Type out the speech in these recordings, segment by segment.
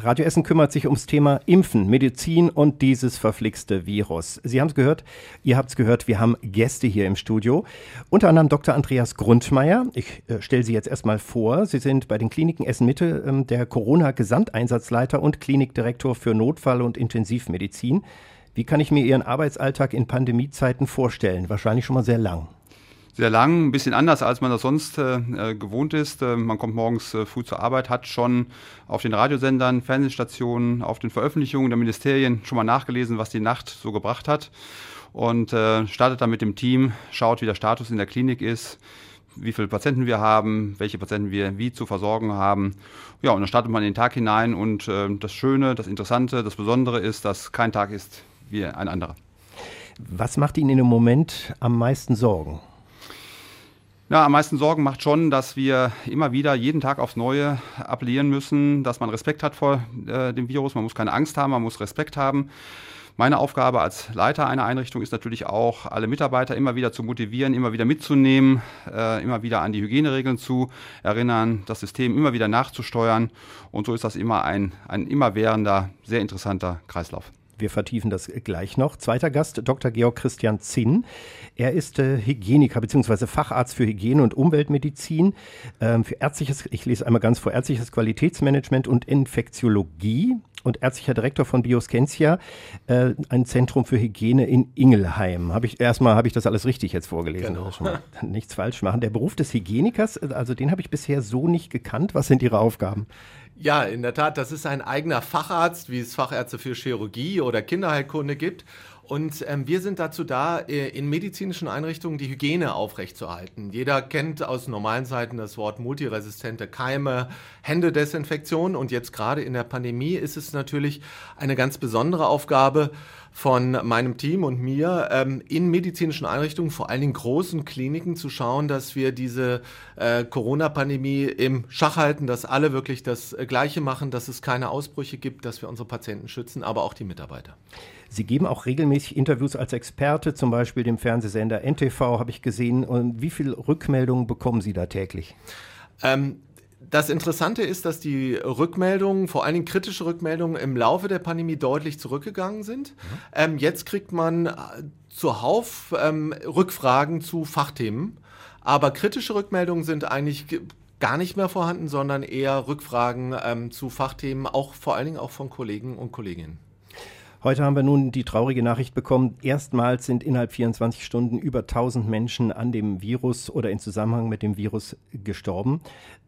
Radio Essen kümmert sich ums Thema Impfen, Medizin und dieses verflixte Virus. Sie haben es gehört, ihr habt es gehört, wir haben Gäste hier im Studio. Unter anderem Dr. Andreas Grundmeier. Ich stelle Sie jetzt erstmal vor. Sie sind bei den Kliniken Essen-Mitte der Corona-Gesamteinsatzleiter und Klinikdirektor für Notfall- und Intensivmedizin. Wie kann ich mir Ihren Arbeitsalltag in Pandemiezeiten vorstellen? Wahrscheinlich schon mal sehr lang. Sehr lang, ein bisschen anders, als man das sonst gewohnt ist. Man kommt morgens früh zur Arbeit, hat schon auf den Radiosendern, Fernsehstationen, auf den Veröffentlichungen der Ministerien schon mal nachgelesen, was die Nacht so gebracht hat und startet dann mit dem Team, schaut, wie der Status in der Klinik ist, wie viele Patienten wir haben, welche Patienten wir wie zu versorgen haben. Ja, und dann startet man in den Tag hinein und das Schöne, das Interessante, das Besondere ist, dass kein Tag ist wie ein anderer. Was macht Ihnen im Moment am meisten Sorgen? Ja, am meisten Sorgen macht schon, dass wir immer wieder jeden Tag aufs Neue appellieren müssen, dass man Respekt hat vor dem Virus. Man muss keine Angst haben, man muss Respekt haben. Meine Aufgabe als Leiter einer Einrichtung ist natürlich auch, alle Mitarbeiter immer wieder zu motivieren, immer wieder mitzunehmen, immer wieder an die Hygieneregeln zu erinnern, das System immer wieder nachzusteuern. Und so ist das immer ein immerwährender, sehr interessanter Kreislauf. Wir vertiefen das gleich noch. Zweiter Gast, Dr. Georg Christian Zinn. Er ist Hygieniker bzw. Facharzt für Hygiene- und Umweltmedizin, für ärztliches, ich lese einmal ganz vor, ärztliches Qualitätsmanagement und Infektiologie und ärztlicher Direktor von Bioscientia, ein Zentrum für Hygiene in Ingelheim. Habe ich das alles richtig jetzt vorgelesen? Genau. Schon mal nichts falsch machen. Der Beruf des Hygienikers, also den habe ich bisher so nicht gekannt. Was sind Ihre Aufgaben? Ja, in der Tat, das ist ein eigener Facharzt, wie es Fachärzte für Chirurgie oder Kinderheilkunde gibt. Und wir sind dazu da, in medizinischen Einrichtungen die Hygiene aufrechtzuerhalten. Jeder kennt aus normalen Zeiten das Wort multiresistente Keime, Händedesinfektion. Und jetzt gerade in der Pandemie ist es natürlich eine ganz besondere Aufgabe von meinem Team und mir, in medizinischen Einrichtungen, vor allen Dingen großen Kliniken, zu schauen, dass wir diese Corona-Pandemie im Schach halten, dass alle wirklich das Gleiche machen, dass es keine Ausbrüche gibt, dass wir unsere Patienten schützen, aber auch die Mitarbeiter. Sie geben auch regelmäßig Interviews als Experte, zum Beispiel dem Fernsehsender NTV, habe ich gesehen. Und wie viele Rückmeldungen bekommen Sie da täglich? Das Interessante ist, dass die Rückmeldungen, vor allen Dingen kritische Rückmeldungen, im Laufe der Pandemie deutlich zurückgegangen sind. Jetzt kriegt man zuhauf Rückfragen zu Fachthemen, aber kritische Rückmeldungen sind eigentlich gar nicht mehr vorhanden, sondern eher Rückfragen zu Fachthemen, auch vor allen Dingen auch von Kollegen und Kolleginnen. Heute haben wir nun die traurige Nachricht bekommen, erstmals sind innerhalb 24 Stunden über 1000 Menschen an dem Virus oder in Zusammenhang mit dem Virus gestorben.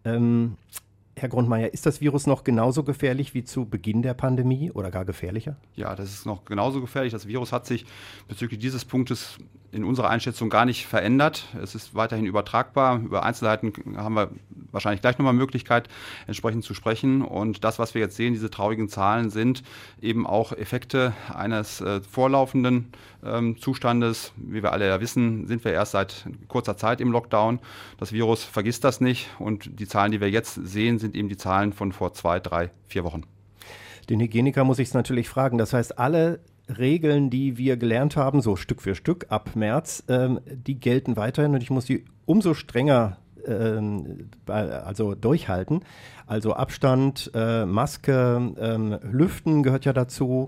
Herr Grundmeier, ist das Virus noch genauso gefährlich wie zu Beginn der Pandemie oder gar gefährlicher? Ja, das ist noch genauso gefährlich. Das Virus hat sich bezüglich dieses Punktes in unserer Einschätzung gar nicht verändert. Es ist weiterhin übertragbar. Über Einzelheiten haben wir wahrscheinlich gleich nochmal Möglichkeit, entsprechend zu sprechen. Und das, was wir jetzt sehen, diese traurigen Zahlen, sind eben auch Effekte eines vorlaufenden Zustandes. Wie wir alle ja wissen, sind wir erst seit kurzer Zeit im Lockdown. Das Virus vergisst das nicht. Und die Zahlen, die wir jetzt sehen, sind eben die Zahlen von vor 2, 3, 4 Wochen. Den Hygieniker muss ich es natürlich fragen. Das heißt, alle Regeln, die wir gelernt haben, so Stück für Stück ab März, die gelten weiterhin und ich muss die umso strenger also durchhalten. Also Abstand, Maske, Lüften gehört ja dazu.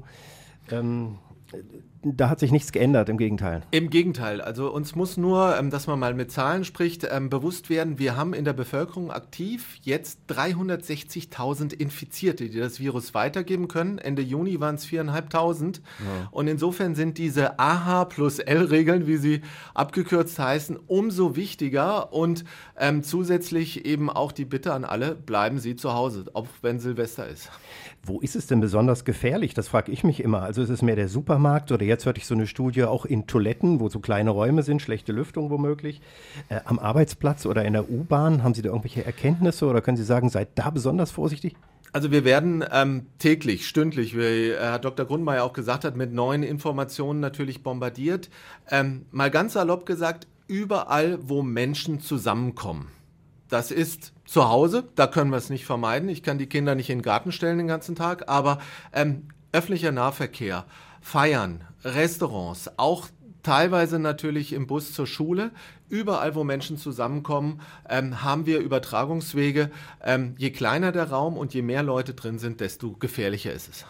Da hat sich nichts geändert, im Gegenteil. Im Gegenteil, also uns muss nur, dass man mal mit Zahlen spricht, bewusst werden, wir haben in der Bevölkerung aktiv jetzt 360.000 Infizierte, die das Virus weitergeben können. Ende Juni waren es 4.500. Ja. Und insofern sind diese AH plus L-Regeln, wie sie abgekürzt heißen, umso wichtiger und zusätzlich eben auch die Bitte an alle, bleiben Sie zu Hause, auch wenn Silvester ist. Wo ist es denn besonders gefährlich? Das frage ich mich immer. Also ist es mehr der Supermarkt oder jetzt hörte ich so eine Studie auch in Toiletten, wo so kleine Räume sind, schlechte Lüftung womöglich. Am Arbeitsplatz oder in der U-Bahn, haben Sie da irgendwelche Erkenntnisse oder können Sie sagen, seid da besonders vorsichtig? Also wir werden täglich, stündlich, wie Herr Dr. Grundmeier auch gesagt hat, mit neuen Informationen natürlich bombardiert. Mal ganz salopp gesagt, überall, wo Menschen zusammenkommen. Das ist zu Hause, da können wir es nicht vermeiden. Ich kann die Kinder nicht in den Garten stellen den ganzen Tag, aber öffentlicher Nahverkehr, Feiern, Restaurants, auch teilweise natürlich im Bus zur Schule. Überall, wo Menschen zusammenkommen, haben wir Übertragungswege. Je kleiner der Raum und je mehr Leute drin sind, desto gefährlicher ist es.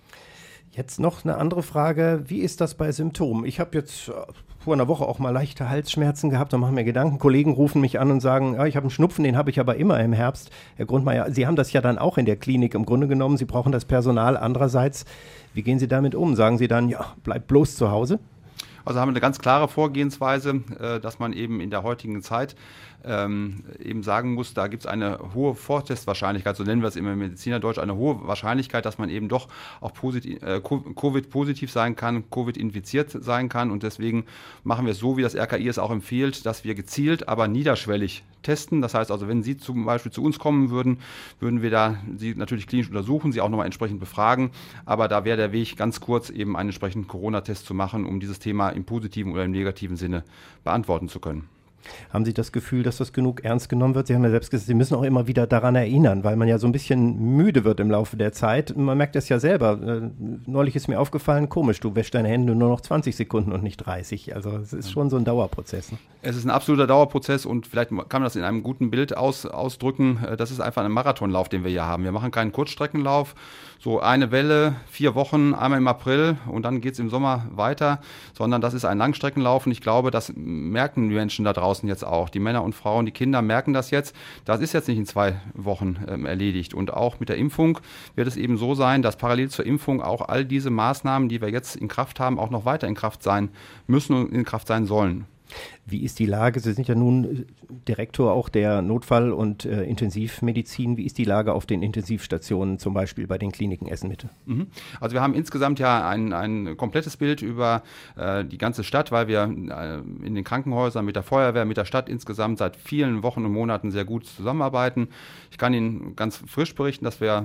Jetzt noch eine andere Frage. Wie ist das bei Symptomen? Ich habe jetzt vor einer Woche auch mal leichte Halsschmerzen gehabt und mache mir Gedanken. Kollegen rufen mich an und sagen, ja, ich habe einen Schnupfen, den habe ich aber immer im Herbst. Herr Grundmeier, Sie haben das ja dann auch in der Klinik im Grunde genommen. Sie brauchen das Personal. Andererseits, wie gehen Sie damit um? Sagen Sie dann, ja, bleib bloß zu Hause? Also haben wir eine ganz klare Vorgehensweise, dass man eben in der heutigen Zeit eben sagen muss, da gibt es eine hohe Vortestwahrscheinlichkeit, so nennen wir es im Medizinerdeutsch, eine hohe Wahrscheinlichkeit, dass man eben doch auch Covid-positiv sein kann, Covid-infiziert sein kann. Und deswegen machen wir es so, wie das RKI es auch empfiehlt, dass wir gezielt, aber niederschwellig testen. Das heißt also, wenn Sie zum Beispiel zu uns kommen würden, würden wir da Sie natürlich klinisch untersuchen, Sie auch nochmal entsprechend befragen. Aber da wäre der Weg ganz kurz, eben einen entsprechenden Corona-Test zu machen, um dieses Thema im positiven oder im negativen Sinne beantworten zu können. Haben Sie das Gefühl, dass das genug ernst genommen wird? Sie haben ja selbst gesagt, Sie müssen auch immer wieder daran erinnern, weil man ja so ein bisschen müde wird im Laufe der Zeit. Man merkt das ja selber. Neulich ist mir aufgefallen, komisch, du wäschst deine Hände nur noch 20 Sekunden und nicht 30. Also es ist schon so ein Dauerprozess. Ne? Es ist ein absoluter Dauerprozess und vielleicht kann man das in einem guten Bild ausdrücken. Das ist einfach ein Marathonlauf, den wir hier haben. Wir machen keinen Kurzstreckenlauf. So eine Welle, 4 Wochen, einmal im April und dann geht es im Sommer weiter, sondern das ist ein Langstreckenlauf und ich glaube, das merken die Menschen da draußen jetzt auch. Die Männer und Frauen, die Kinder merken das jetzt. Das ist jetzt nicht in 2 Wochen erledigt und auch mit der Impfung wird es eben so sein, dass parallel zur Impfung auch all diese Maßnahmen, die wir jetzt in Kraft haben, auch noch weiter in Kraft sein müssen und in Kraft sein sollen. Wie ist die Lage? Sie sind ja nun Direktor auch der Notfall- und Intensivmedizin. Wie ist die Lage auf den Intensivstationen, zum Beispiel bei den Kliniken Essen-Mitte? Also wir haben insgesamt ja ein komplettes Bild über die ganze Stadt, weil wir in den Krankenhäusern mit der Feuerwehr, mit der Stadt insgesamt seit vielen Wochen und Monaten sehr gut zusammenarbeiten. Ich kann Ihnen ganz frisch berichten, dass wir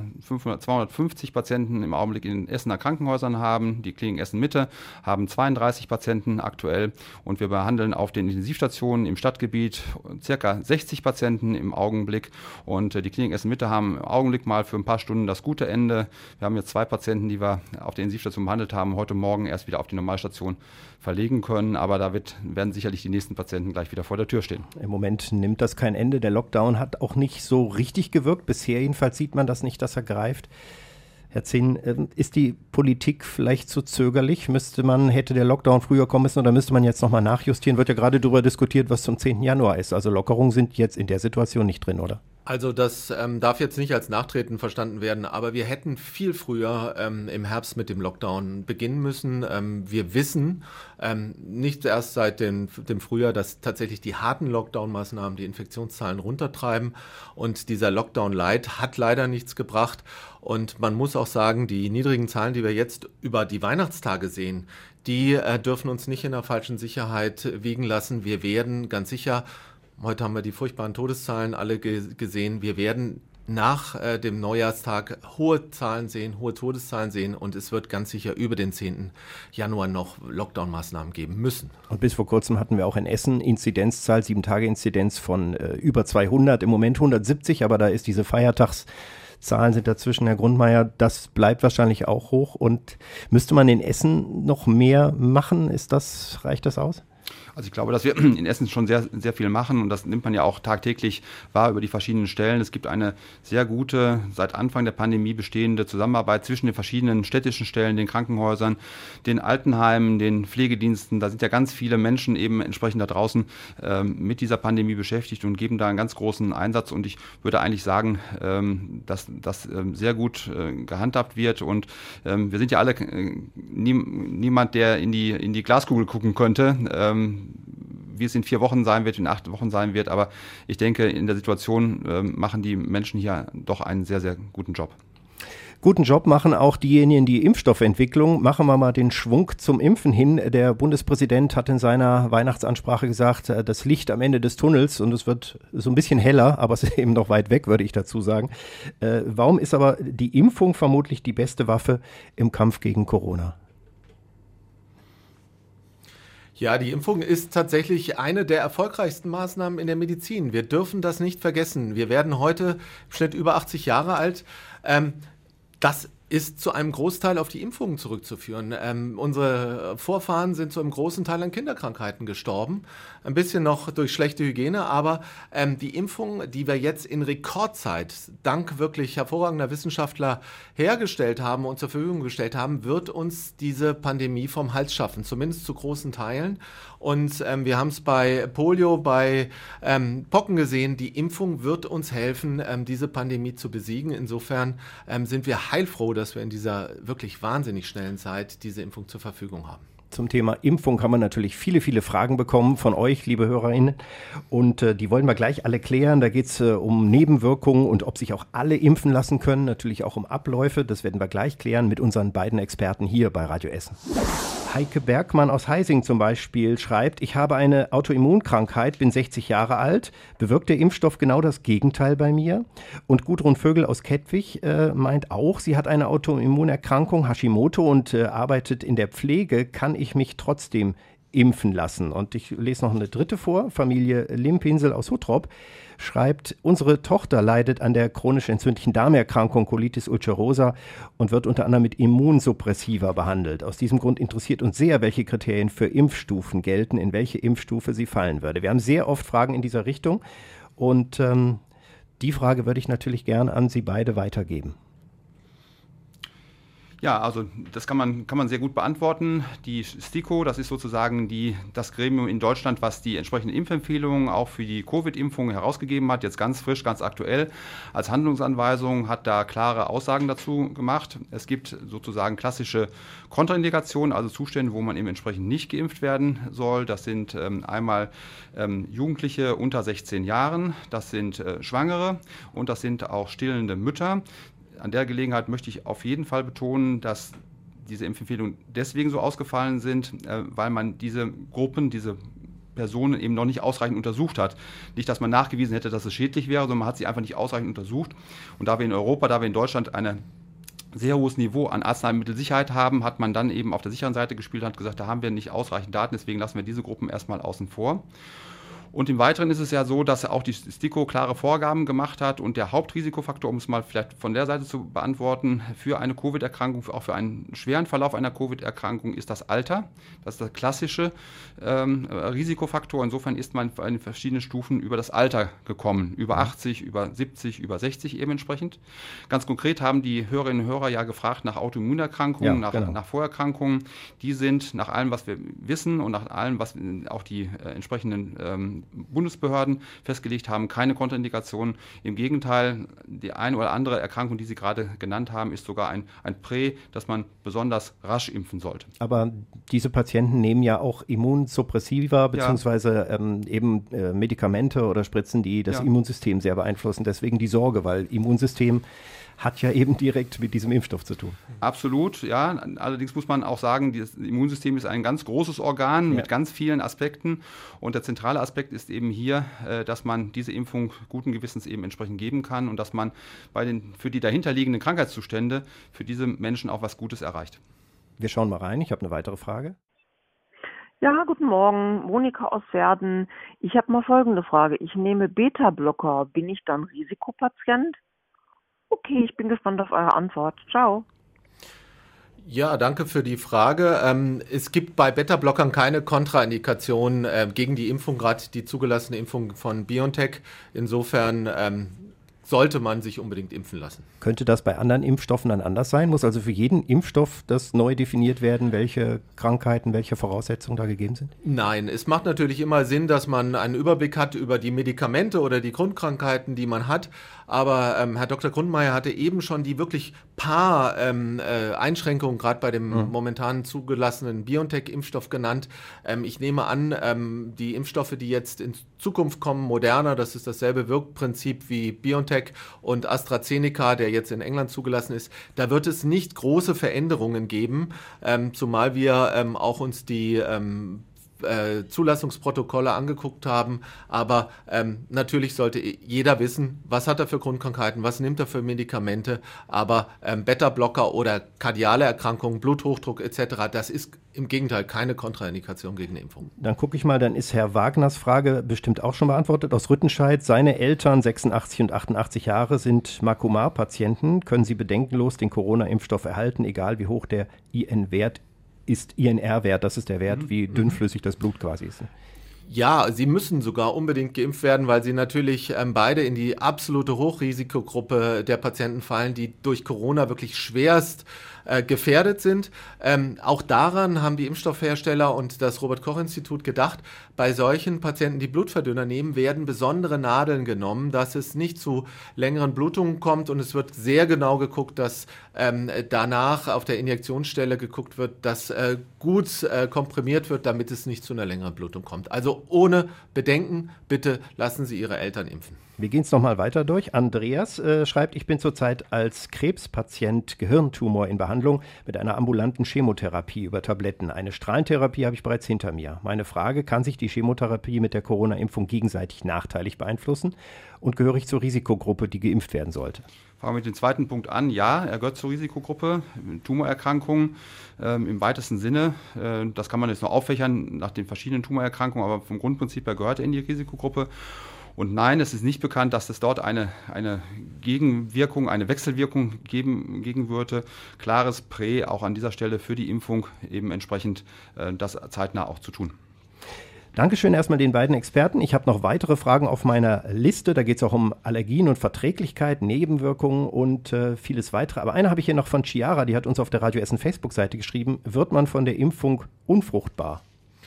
250 Patienten im Augenblick in den Essener Krankenhäusern haben. Die Klinik Essen-Mitte haben 32 Patienten aktuell und wir behandeln auf den Intensivstationen im Stadtgebiet circa 60 Patienten im Augenblick und die Klinik Essen-Mitte haben im Augenblick mal für ein paar Stunden das gute Ende. Wir haben jetzt 2 Patienten, die wir auf der Intensivstation behandelt haben, heute Morgen erst wieder auf die Normalstation verlegen können, aber da werden sicherlich die nächsten Patienten gleich wieder vor der Tür stehen. Im Moment nimmt das kein Ende. Der Lockdown hat auch nicht so richtig gewirkt. Bisher jedenfalls sieht man das nicht, dass er greift. Herr Zinn, ist die Politik vielleicht zu zögerlich? Hätte der Lockdown früher kommen müssen oder müsste man jetzt nochmal nachjustieren? Wird ja gerade darüber diskutiert, was zum 10. Januar ist. Also Lockerungen sind jetzt in der Situation nicht drin, oder? Also das darf jetzt nicht als Nachtreten verstanden werden, aber wir hätten viel früher im Herbst mit dem Lockdown beginnen müssen. Wir wissen nicht erst seit dem Frühjahr, dass tatsächlich die harten Lockdown-Maßnahmen die Infektionszahlen runtertreiben und dieser Lockdown-Light hat leider nichts gebracht. Und man muss auch sagen, die niedrigen Zahlen, die wir jetzt über die Weihnachtstage sehen, die dürfen uns nicht in der falschen Sicherheit wiegen lassen. Wir werden ganz sicher, heute haben wir die furchtbaren Todeszahlen alle gesehen, wir werden nach dem Neujahrstag hohe Todeszahlen sehen und es wird ganz sicher über den 10. Januar noch Lockdown-Maßnahmen geben müssen. Und bis vor kurzem hatten wir auch in Essen Inzidenzzahl, 7-Tage-Inzidenz von über 200, im Moment 170, aber da ist diese Feiertagszahlen sind dazwischen, Herr Grundmeier, das bleibt wahrscheinlich auch hoch. Und müsste man in Essen noch mehr machen? Reicht das aus? Also ich glaube, dass wir in Essen schon sehr, sehr viel machen und das nimmt man ja auch tagtäglich wahr über die verschiedenen Stellen. Es gibt eine sehr gute, seit Anfang der Pandemie bestehende Zusammenarbeit zwischen den verschiedenen städtischen Stellen, den Krankenhäusern, den Altenheimen, den Pflegediensten. Da sind ja ganz viele Menschen eben entsprechend da draußen mit dieser Pandemie beschäftigt und geben da einen ganz großen Einsatz. Und ich würde eigentlich sagen, dass das sehr gut gehandhabt wird. Und wir sind ja alle niemand, der in die Glaskugel gucken könnte. Wie es in 4 Wochen sein wird, in 8 Wochen sein wird. Aber ich denke, in der Situation machen die Menschen hier doch einen sehr, sehr guten Job. Guten Job machen auch diejenigen, die Impfstoffentwicklung. Machen wir mal den Schwung zum Impfen hin. Der Bundespräsident hat in seiner Weihnachtsansprache gesagt, das Licht am Ende des Tunnels und es wird so ein bisschen heller, aber es ist eben noch weit weg, würde ich dazu sagen. Warum ist aber die Impfung vermutlich die beste Waffe im Kampf gegen Corona? Ja, die Impfung ist tatsächlich eine der erfolgreichsten Maßnahmen in der Medizin. Wir dürfen das nicht vergessen. Wir werden heute im Schnitt über 80 Jahre alt. Das ist zu einem Großteil auf die Impfungen zurückzuführen. Unsere Vorfahren sind zu einem großen Teil an Kinderkrankheiten gestorben. Ein bisschen noch durch schlechte Hygiene, aber die Impfung, die wir jetzt in Rekordzeit, dank wirklich hervorragender Wissenschaftler hergestellt haben und zur Verfügung gestellt haben, wird uns diese Pandemie vom Hals schaffen, zumindest zu großen Teilen. Und wir haben es bei Polio, bei Pocken gesehen, die Impfung wird uns helfen, diese Pandemie zu besiegen. Insofern sind wir heilfroh, dass wir in dieser wirklich wahnsinnig schnellen Zeit diese Impfung zur Verfügung haben. Zum Thema Impfung haben wir natürlich viele, viele Fragen bekommen von euch, liebe HörerInnen. Und die wollen wir gleich alle klären. Da geht es um Nebenwirkungen und ob sich auch alle impfen lassen können. Natürlich auch um Abläufe. Das werden wir gleich klären mit unseren beiden Experten hier bei Radio Essen. Heike Bergmann aus Heising zum Beispiel schreibt, ich habe eine Autoimmunkrankheit, bin 60 Jahre alt. Bewirkt der Impfstoff genau das Gegenteil bei mir? Und Gudrun Vögel aus Kettwig meint auch, sie hat eine Autoimmunerkrankung, Hashimoto, und arbeitet in der Pflege. Kann ich mich trotzdem impfen lassen? Und ich lese noch eine dritte vor. Familie Limpinsel aus Huttrop schreibt, unsere Tochter leidet an der chronisch entzündlichen Darmerkrankung Colitis ulcerosa und wird unter anderem mit Immunsuppressiva behandelt. Aus diesem Grund interessiert uns sehr, welche Kriterien für Impfstufen gelten, in welche Impfstufe sie fallen würde. Wir haben sehr oft Fragen in dieser Richtung und die Frage würde ich natürlich gerne an Sie beide weitergeben. Ja, also das kann man sehr gut beantworten. Die STIKO, das ist sozusagen das Gremium in Deutschland, was die entsprechenden Impfempfehlungen auch für die Covid-Impfung herausgegeben hat, jetzt ganz frisch, ganz aktuell als Handlungsanweisung, hat da klare Aussagen dazu gemacht. Es gibt sozusagen klassische Kontraindikationen, also Zustände, wo man eben entsprechend nicht geimpft werden soll. Das sind einmal Jugendliche unter 16 Jahren, das sind Schwangere und das sind auch stillende Mütter. An der Gelegenheit möchte ich auf jeden Fall betonen, dass diese Impfempfehlungen deswegen so ausgefallen sind, weil man diese Gruppen, diese Personen eben noch nicht ausreichend untersucht hat. Nicht, dass man nachgewiesen hätte, dass es schädlich wäre, sondern man hat sie einfach nicht ausreichend untersucht. Und da wir in Deutschland ein sehr hohes Niveau an Arzneimittelsicherheit haben, hat man dann eben auf der sicheren Seite gespielt und hat gesagt, da haben wir nicht ausreichend Daten, deswegen lassen wir diese Gruppen erstmal außen vor. Und im Weiteren ist es ja so, dass auch die STIKO klare Vorgaben gemacht hat und der Hauptrisikofaktor, um es mal vielleicht von der Seite zu beantworten, für eine Covid-Erkrankung, auch für einen schweren Verlauf einer Covid-Erkrankung ist das Alter. Das ist der klassische Risikofaktor. Insofern ist man in verschiedenen Stufen über das Alter gekommen. Über 80, über 70, über 60 eben entsprechend. Ganz konkret haben die Hörerinnen und Hörer ja gefragt nach Autoimmunerkrankungen, nach Vorerkrankungen. Die sind nach allem, was wir wissen und nach allem, was auch die entsprechenden Bundesbehörden festgelegt haben, keine Kontraindikationen. Im Gegenteil, die eine oder andere Erkrankung, die Sie gerade genannt haben, ist sogar ein Prä, dass man besonders rasch impfen sollte. Aber diese Patienten nehmen ja auch Immunsuppressiva beziehungsweise eben Medikamente oder Spritzen, die das Immunsystem sehr beeinflussen. Deswegen die Sorge, weil Immunsystem hat ja eben direkt mit diesem Impfstoff zu tun. Absolut, ja. Allerdings muss man auch sagen, das Immunsystem ist ein ganz großes Organ mit ganz vielen Aspekten. Und der zentrale Aspekt ist eben hier, dass man diese Impfung guten Gewissens eben entsprechend geben kann und dass man für die dahinterliegenden Krankheitszustände für diese Menschen auch was Gutes erreicht. Wir schauen mal rein. Ich habe eine weitere Frage. Ja, guten Morgen. Monika aus Verden. Ich habe mal folgende Frage. Ich nehme Beta-Blocker. Bin ich dann Risikopatient? Okay, ich bin gespannt auf eure Antwort. Ciao. Ja, danke für die Frage. Es gibt bei Beta-Blockern keine Kontraindikation gegen die Impfung, gerade die zugelassene Impfung von BioNTech. Insofern sollte man sich unbedingt impfen lassen. Könnte das bei anderen Impfstoffen dann anders sein? Muss also für jeden Impfstoff das neu definiert werden, welche Krankheiten, welche Voraussetzungen da gegeben sind? Nein, es macht natürlich immer Sinn, dass man einen Überblick hat über die Medikamente oder die Grundkrankheiten, die man hat. Aber Herr Dr. Grundmeier hatte eben schon die wirklich paar Einschränkungen gerade bei dem momentan zugelassenen BioNTech-Impfstoff genannt. Ich nehme an, die Impfstoffe, die jetzt in Zukunft kommen, Moderna, das ist dasselbe Wirkprinzip wie BioNTech und AstraZeneca, der jetzt in England zugelassen ist, da wird es nicht große Veränderungen geben, zumal wir auch uns die Zulassungsprotokolle angeguckt haben. Aber natürlich sollte jeder wissen, was hat er für Grundkrankheiten, was nimmt er für Medikamente. Aber Beta-Blocker oder kardiale Erkrankungen, Bluthochdruck etc., das ist im Gegenteil keine Kontraindikation gegen eine Impfung. Dann gucke ich mal, dann ist Herr Wagners Frage bestimmt auch schon beantwortet. Aus Rüttenscheid, seine Eltern, 86 und 88 Jahre, sind Makomar-Patienten. Können sie bedenkenlos den Corona-Impfstoff erhalten, egal wie hoch der INR-Wert ist, das ist der Wert, wie dünnflüssig das Blut quasi ist. Ja, sie müssen sogar unbedingt geimpft werden, weil sie natürlich beide in die absolute Hochrisikogruppe der Patienten fallen, die durch Corona wirklich schwerst gefährdet sind. Auch daran haben die Impfstoffhersteller und das Robert-Koch-Institut gedacht. Bei solchen Patienten, die Blutverdünner nehmen, werden besondere Nadeln genommen, dass es nicht zu längeren Blutungen kommt, und es wird sehr genau geguckt, dass danach auf der Injektionsstelle geguckt wird, dass gut komprimiert wird, damit es nicht zu einer längeren Blutung kommt. Also ohne Bedenken, bitte lassen Sie Ihre Eltern impfen. Wir gehen es nochmal weiter durch. Andreas schreibt, ich bin zurzeit als Krebspatient Gehirntumor in Behandlung mit einer ambulanten Chemotherapie über Tabletten. Eine Strahlentherapie habe ich bereits hinter mir. Meine Frage, kann sich die Chemotherapie mit der Corona-Impfung gegenseitig nachteilig beeinflussen? Und gehöre ich zur Risikogruppe, die geimpft werden sollte? Fangen wir mit dem zweiten Punkt an. Ja, er gehört zur Risikogruppe, Tumorerkrankungen im weitesten Sinne. Das kann man jetzt noch auffächern nach den verschiedenen Tumorerkrankungen, aber vom Grundprinzip her gehört er in die Risikogruppe. Und nein, es ist nicht bekannt, dass es dort eine Gegenwirkung, eine Wechselwirkung geben würde. Klares Prä auch an dieser Stelle für die Impfung, eben entsprechend das zeitnah auch zu tun. Dankeschön erstmal den beiden Experten. Ich habe noch weitere Fragen auf meiner Liste. Da geht es auch um Allergien und Verträglichkeit, Nebenwirkungen und vieles weitere. Aber eine habe ich hier noch von Chiara, die hat uns auf der Radio Essen Facebook-Seite geschrieben. Wird man von der Impfung unfruchtbar?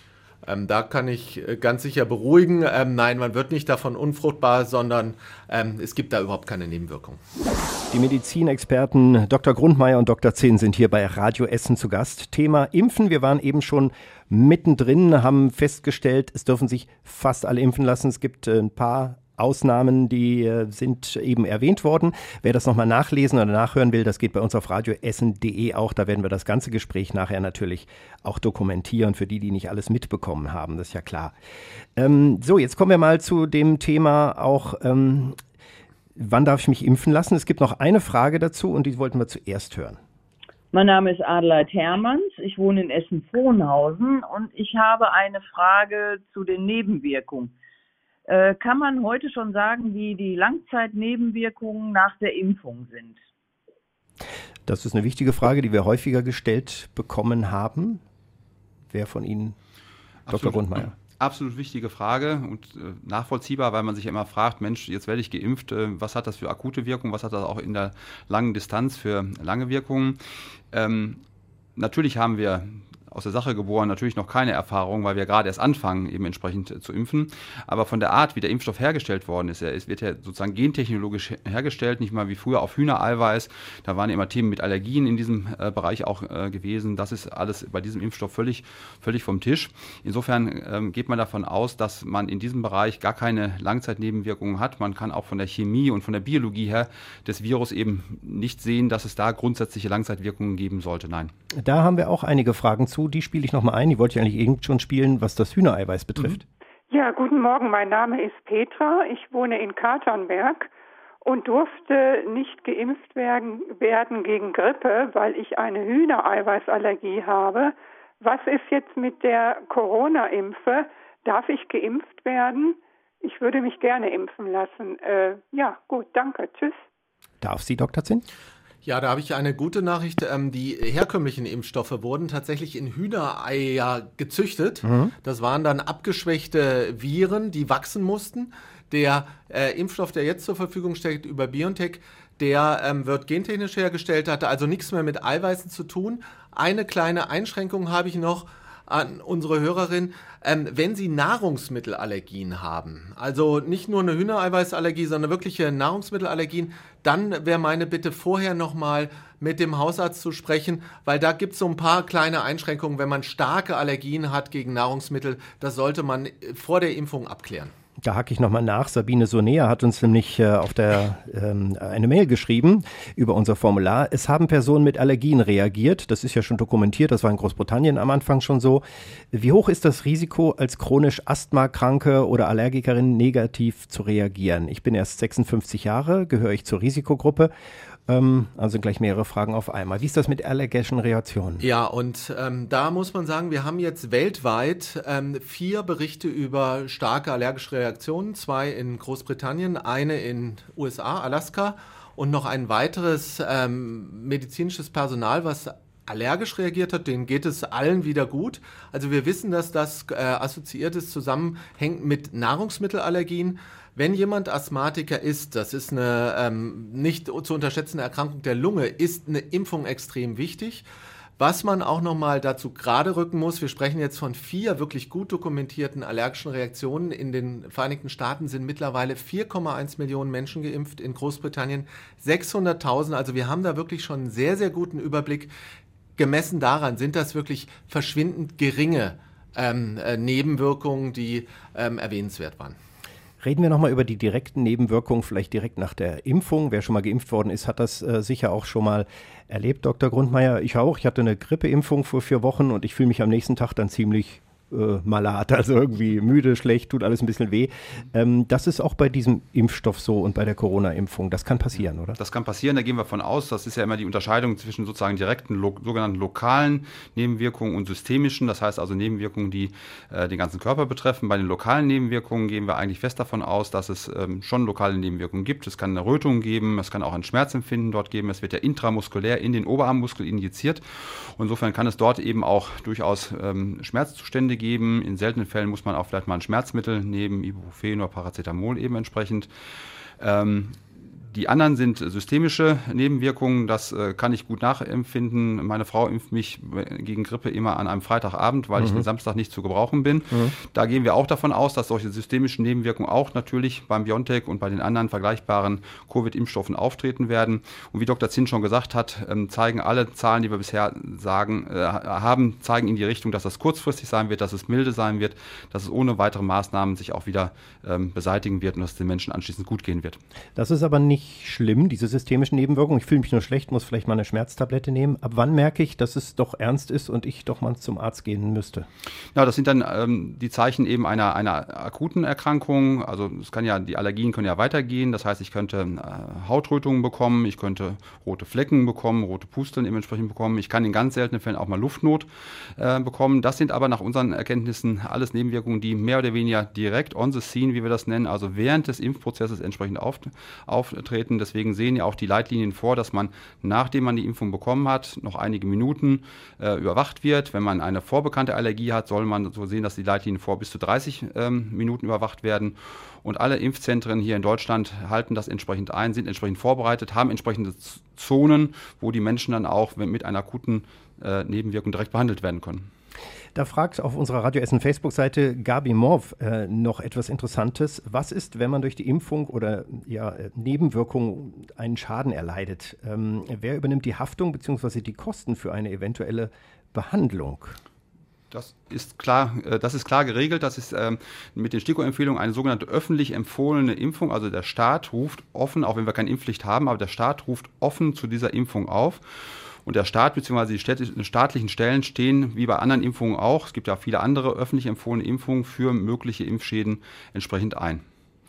Da kann ich ganz sicher beruhigen. Nein, man wird nicht davon unfruchtbar, sondern es gibt da überhaupt keine Nebenwirkungen. Die Medizinexperten Dr. Grundmeier und Dr. Zehn sind hier bei Radio Essen zu Gast. Thema Impfen. Wir waren eben schon mittendrin, haben festgestellt, es dürfen sich fast alle impfen lassen. Es gibt ein paar Ausnahmen, die sind eben erwähnt worden. Wer das nochmal nachlesen oder nachhören will, das geht bei uns auf radioessen.de auch. Da werden wir das ganze Gespräch nachher natürlich auch dokumentieren, für die nicht alles mitbekommen haben. Das ist ja klar. So, jetzt kommen wir mal zu dem Thema auch, wann darf ich mich impfen lassen? Es gibt noch eine Frage dazu und die wollten wir zuerst hören. Mein Name ist Adelheid Hermanns, ich wohne in Essen-Frohnhausen und ich habe eine Frage zu den Nebenwirkungen. Kann man heute schon sagen, wie die Langzeitnebenwirkungen nach der Impfung sind? Das ist eine wichtige Frage, die wir häufiger gestellt bekommen haben. Wer von Ihnen? Dr. Grundmeier. Absolut wichtige Frage und nachvollziehbar, weil man sich immer fragt, Mensch, jetzt werde ich geimpft, was hat das für akute Wirkung, was hat das auch in der langen Distanz für lange Wirkungen? Natürlich haben wir aus der Sache geboren natürlich noch keine Erfahrung, weil wir gerade erst anfangen, eben entsprechend zu impfen. Aber von der Art, wie der Impfstoff hergestellt worden ist, wird ja sozusagen gentechnologisch hergestellt, nicht mal wie früher auf Hühnereiweiß. Da waren immer Themen mit Allergien in diesem Bereich auch gewesen. Das ist alles bei diesem Impfstoff völlig vom Tisch. Insofern geht man davon aus, dass man in diesem Bereich gar keine Langzeitnebenwirkungen hat. Man kann auch von der Chemie und von der Biologie her des Virus eben nicht sehen, dass es da grundsätzliche Langzeitwirkungen geben sollte. Nein. Da haben wir auch einige Fragen zu. Die spiele ich nochmal ein. Die wollte ich eigentlich eben schon spielen, was das Hühnereiweiß betrifft. Ja, guten Morgen. Mein Name ist Petra. Ich wohne in Katernberg und durfte nicht geimpft werden gegen Grippe, weil ich eine Hühnereiweißallergie habe. Was ist jetzt mit der Corona-Impfe? Darf ich geimpft werden? Ich würde mich gerne impfen lassen. Ja, gut, danke. Tschüss. Darf sie, Dr. Zinn? Ja, da habe ich eine gute Nachricht. Die herkömmlichen Impfstoffe wurden tatsächlich in Hühnereier gezüchtet. Das waren dann abgeschwächte Viren, die wachsen mussten. Der Impfstoff, der jetzt zur Verfügung steht über BioNTech, der wird gentechnisch hergestellt, hatte also nichts mehr mit Eiweißen zu tun. Eine kleine Einschränkung habe ich noch an unsere Hörerin, wenn Sie Nahrungsmittelallergien haben, also nicht nur eine Hühnereiweißallergie, sondern wirkliche Nahrungsmittelallergien, dann wäre meine Bitte vorher nochmal mit dem Hausarzt zu sprechen, weil da gibt es so ein paar kleine Einschränkungen, wenn man starke Allergien hat gegen Nahrungsmittel, das sollte man vor der Impfung abklären. Da hake ich nochmal nach. Sabine Sonea hat uns nämlich eine Mail geschrieben über unser Formular. Es haben Personen mit Allergien reagiert. Das ist ja schon dokumentiert. Das war in Großbritannien am Anfang schon so. Wie hoch ist das Risiko, als chronisch Asthmakranke oder Allergikerin negativ zu reagieren? Ich bin erst 56 Jahre, gehöre ich zur Risikogruppe. Also gleich mehrere Fragen auf einmal. Wie ist das mit allergischen Reaktionen? Ja, und da muss man sagen, wir haben jetzt weltweit 4 Berichte über starke allergische Reaktionen. 2 in Großbritannien, eine in USA, Alaska und noch ein weiteres medizinisches Personal, was allergisch reagiert hat, denen geht es allen wieder gut. Also wir wissen, dass das assoziiert ist, zusammenhängt mit Nahrungsmittelallergien. Wenn jemand Asthmatiker ist, das ist eine nicht zu unterschätzende Erkrankung der Lunge, ist eine Impfung extrem wichtig. Was man auch nochmal dazu gerade rücken muss, wir sprechen jetzt von 4 wirklich gut dokumentierten allergischen Reaktionen. In den Vereinigten Staaten sind mittlerweile 4,1 Millionen Menschen geimpft, in Großbritannien 600.000. Also wir haben da wirklich schon einen sehr, sehr guten Überblick. Gemessen daran sind das wirklich verschwindend geringe Nebenwirkungen, die erwähnenswert waren. Reden wir nochmal über die direkten Nebenwirkungen, vielleicht direkt nach der Impfung. Wer schon mal geimpft worden ist, hat das sicher auch schon mal erlebt, Dr. Grundmeier. Ich auch. Ich hatte eine Grippeimpfung vor 4 Wochen und ich fühle mich am nächsten Tag dann ziemlich malat, also irgendwie müde, schlecht, tut alles ein bisschen weh. Das ist auch bei diesem Impfstoff so und bei der Corona-Impfung. Das kann passieren, oder? Das kann passieren, da gehen wir von aus. Das ist ja immer die Unterscheidung zwischen sozusagen direkten, sogenannten lokalen Nebenwirkungen und systemischen. Das heißt also Nebenwirkungen, die den ganzen Körper betreffen. Bei den lokalen Nebenwirkungen gehen wir eigentlich fest davon aus, dass es schon lokale Nebenwirkungen gibt. Es kann eine Rötung geben, es kann auch ein Schmerzempfinden dort geben. Es wird ja intramuskulär in den Oberarmmuskel injiziert. Und insofern kann es dort eben auch durchaus Schmerzzustände geben. In seltenen Fällen muss man auch vielleicht mal ein Schmerzmittel nehmen, Ibuprofen oder Paracetamol eben entsprechend. Die anderen sind systemische Nebenwirkungen, das kann ich gut nachempfinden. Meine Frau impft mich gegen Grippe immer an einem Freitagabend, weil ich den Samstag nicht zu gebrauchen bin. Da gehen wir auch davon aus, dass solche systemischen Nebenwirkungen auch natürlich beim BioNTech und bei den anderen vergleichbaren Covid-Impfstoffen auftreten werden. Und wie Dr. Zinn schon gesagt hat, zeigen alle Zahlen, die wir bisher zeigen in die Richtung, dass das kurzfristig sein wird, dass es milde sein wird, dass es ohne weitere Maßnahmen sich auch wieder beseitigen wird und dass es den Menschen anschließend gut gehen wird. Das ist aber nicht schlimm, diese systemischen Nebenwirkungen. Ich fühle mich nur schlecht, muss vielleicht mal eine Schmerztablette nehmen. Ab wann merke ich, dass es doch ernst ist und ich doch mal zum Arzt gehen müsste? Ja, das sind dann die Zeichen eben einer akuten Erkrankung. Also die Allergien können ja weitergehen. Das heißt, ich könnte Hautrötungen bekommen, ich könnte rote Flecken bekommen, rote Pusteln dementsprechend bekommen. Ich kann in ganz seltenen Fällen auch mal Luftnot bekommen. Das sind aber nach unseren Erkenntnissen alles Nebenwirkungen, die mehr oder weniger direkt on the scene, wie wir das nennen, also während des Impfprozesses entsprechend auftreten. Deswegen sehen ja auch die Leitlinien vor, dass man, nachdem man die Impfung bekommen hat, noch einige Minuten überwacht wird. Wenn man eine vorbekannte Allergie hat, soll man so sehen, dass die Leitlinien vor bis zu 30 Minuten überwacht werden. Und alle Impfzentren hier in Deutschland halten das entsprechend ein, sind entsprechend vorbereitet, haben entsprechende Zonen, wo die Menschen dann auch mit einer akuten Nebenwirkung direkt behandelt werden können. Da fragt auf unserer Radio Essen Facebook-Seite Gabi Morv noch etwas Interessantes. Was ist, wenn man durch die Impfung oder Nebenwirkungen einen Schaden erleidet? Wer übernimmt die Haftung bzw. die Kosten für eine eventuelle Behandlung? Das ist klar geregelt. Das ist mit den STIKO-Empfehlungen eine sogenannte öffentlich empfohlene Impfung. Also der Staat ruft offen, auch wenn wir keine Impfpflicht haben, aber der Staat ruft offen zu dieser Impfung auf. Und der Staat bzw. die staatlichen Stellen stehen, wie bei anderen Impfungen auch, es gibt ja viele andere öffentlich empfohlene Impfungen für mögliche Impfschäden entsprechend ein.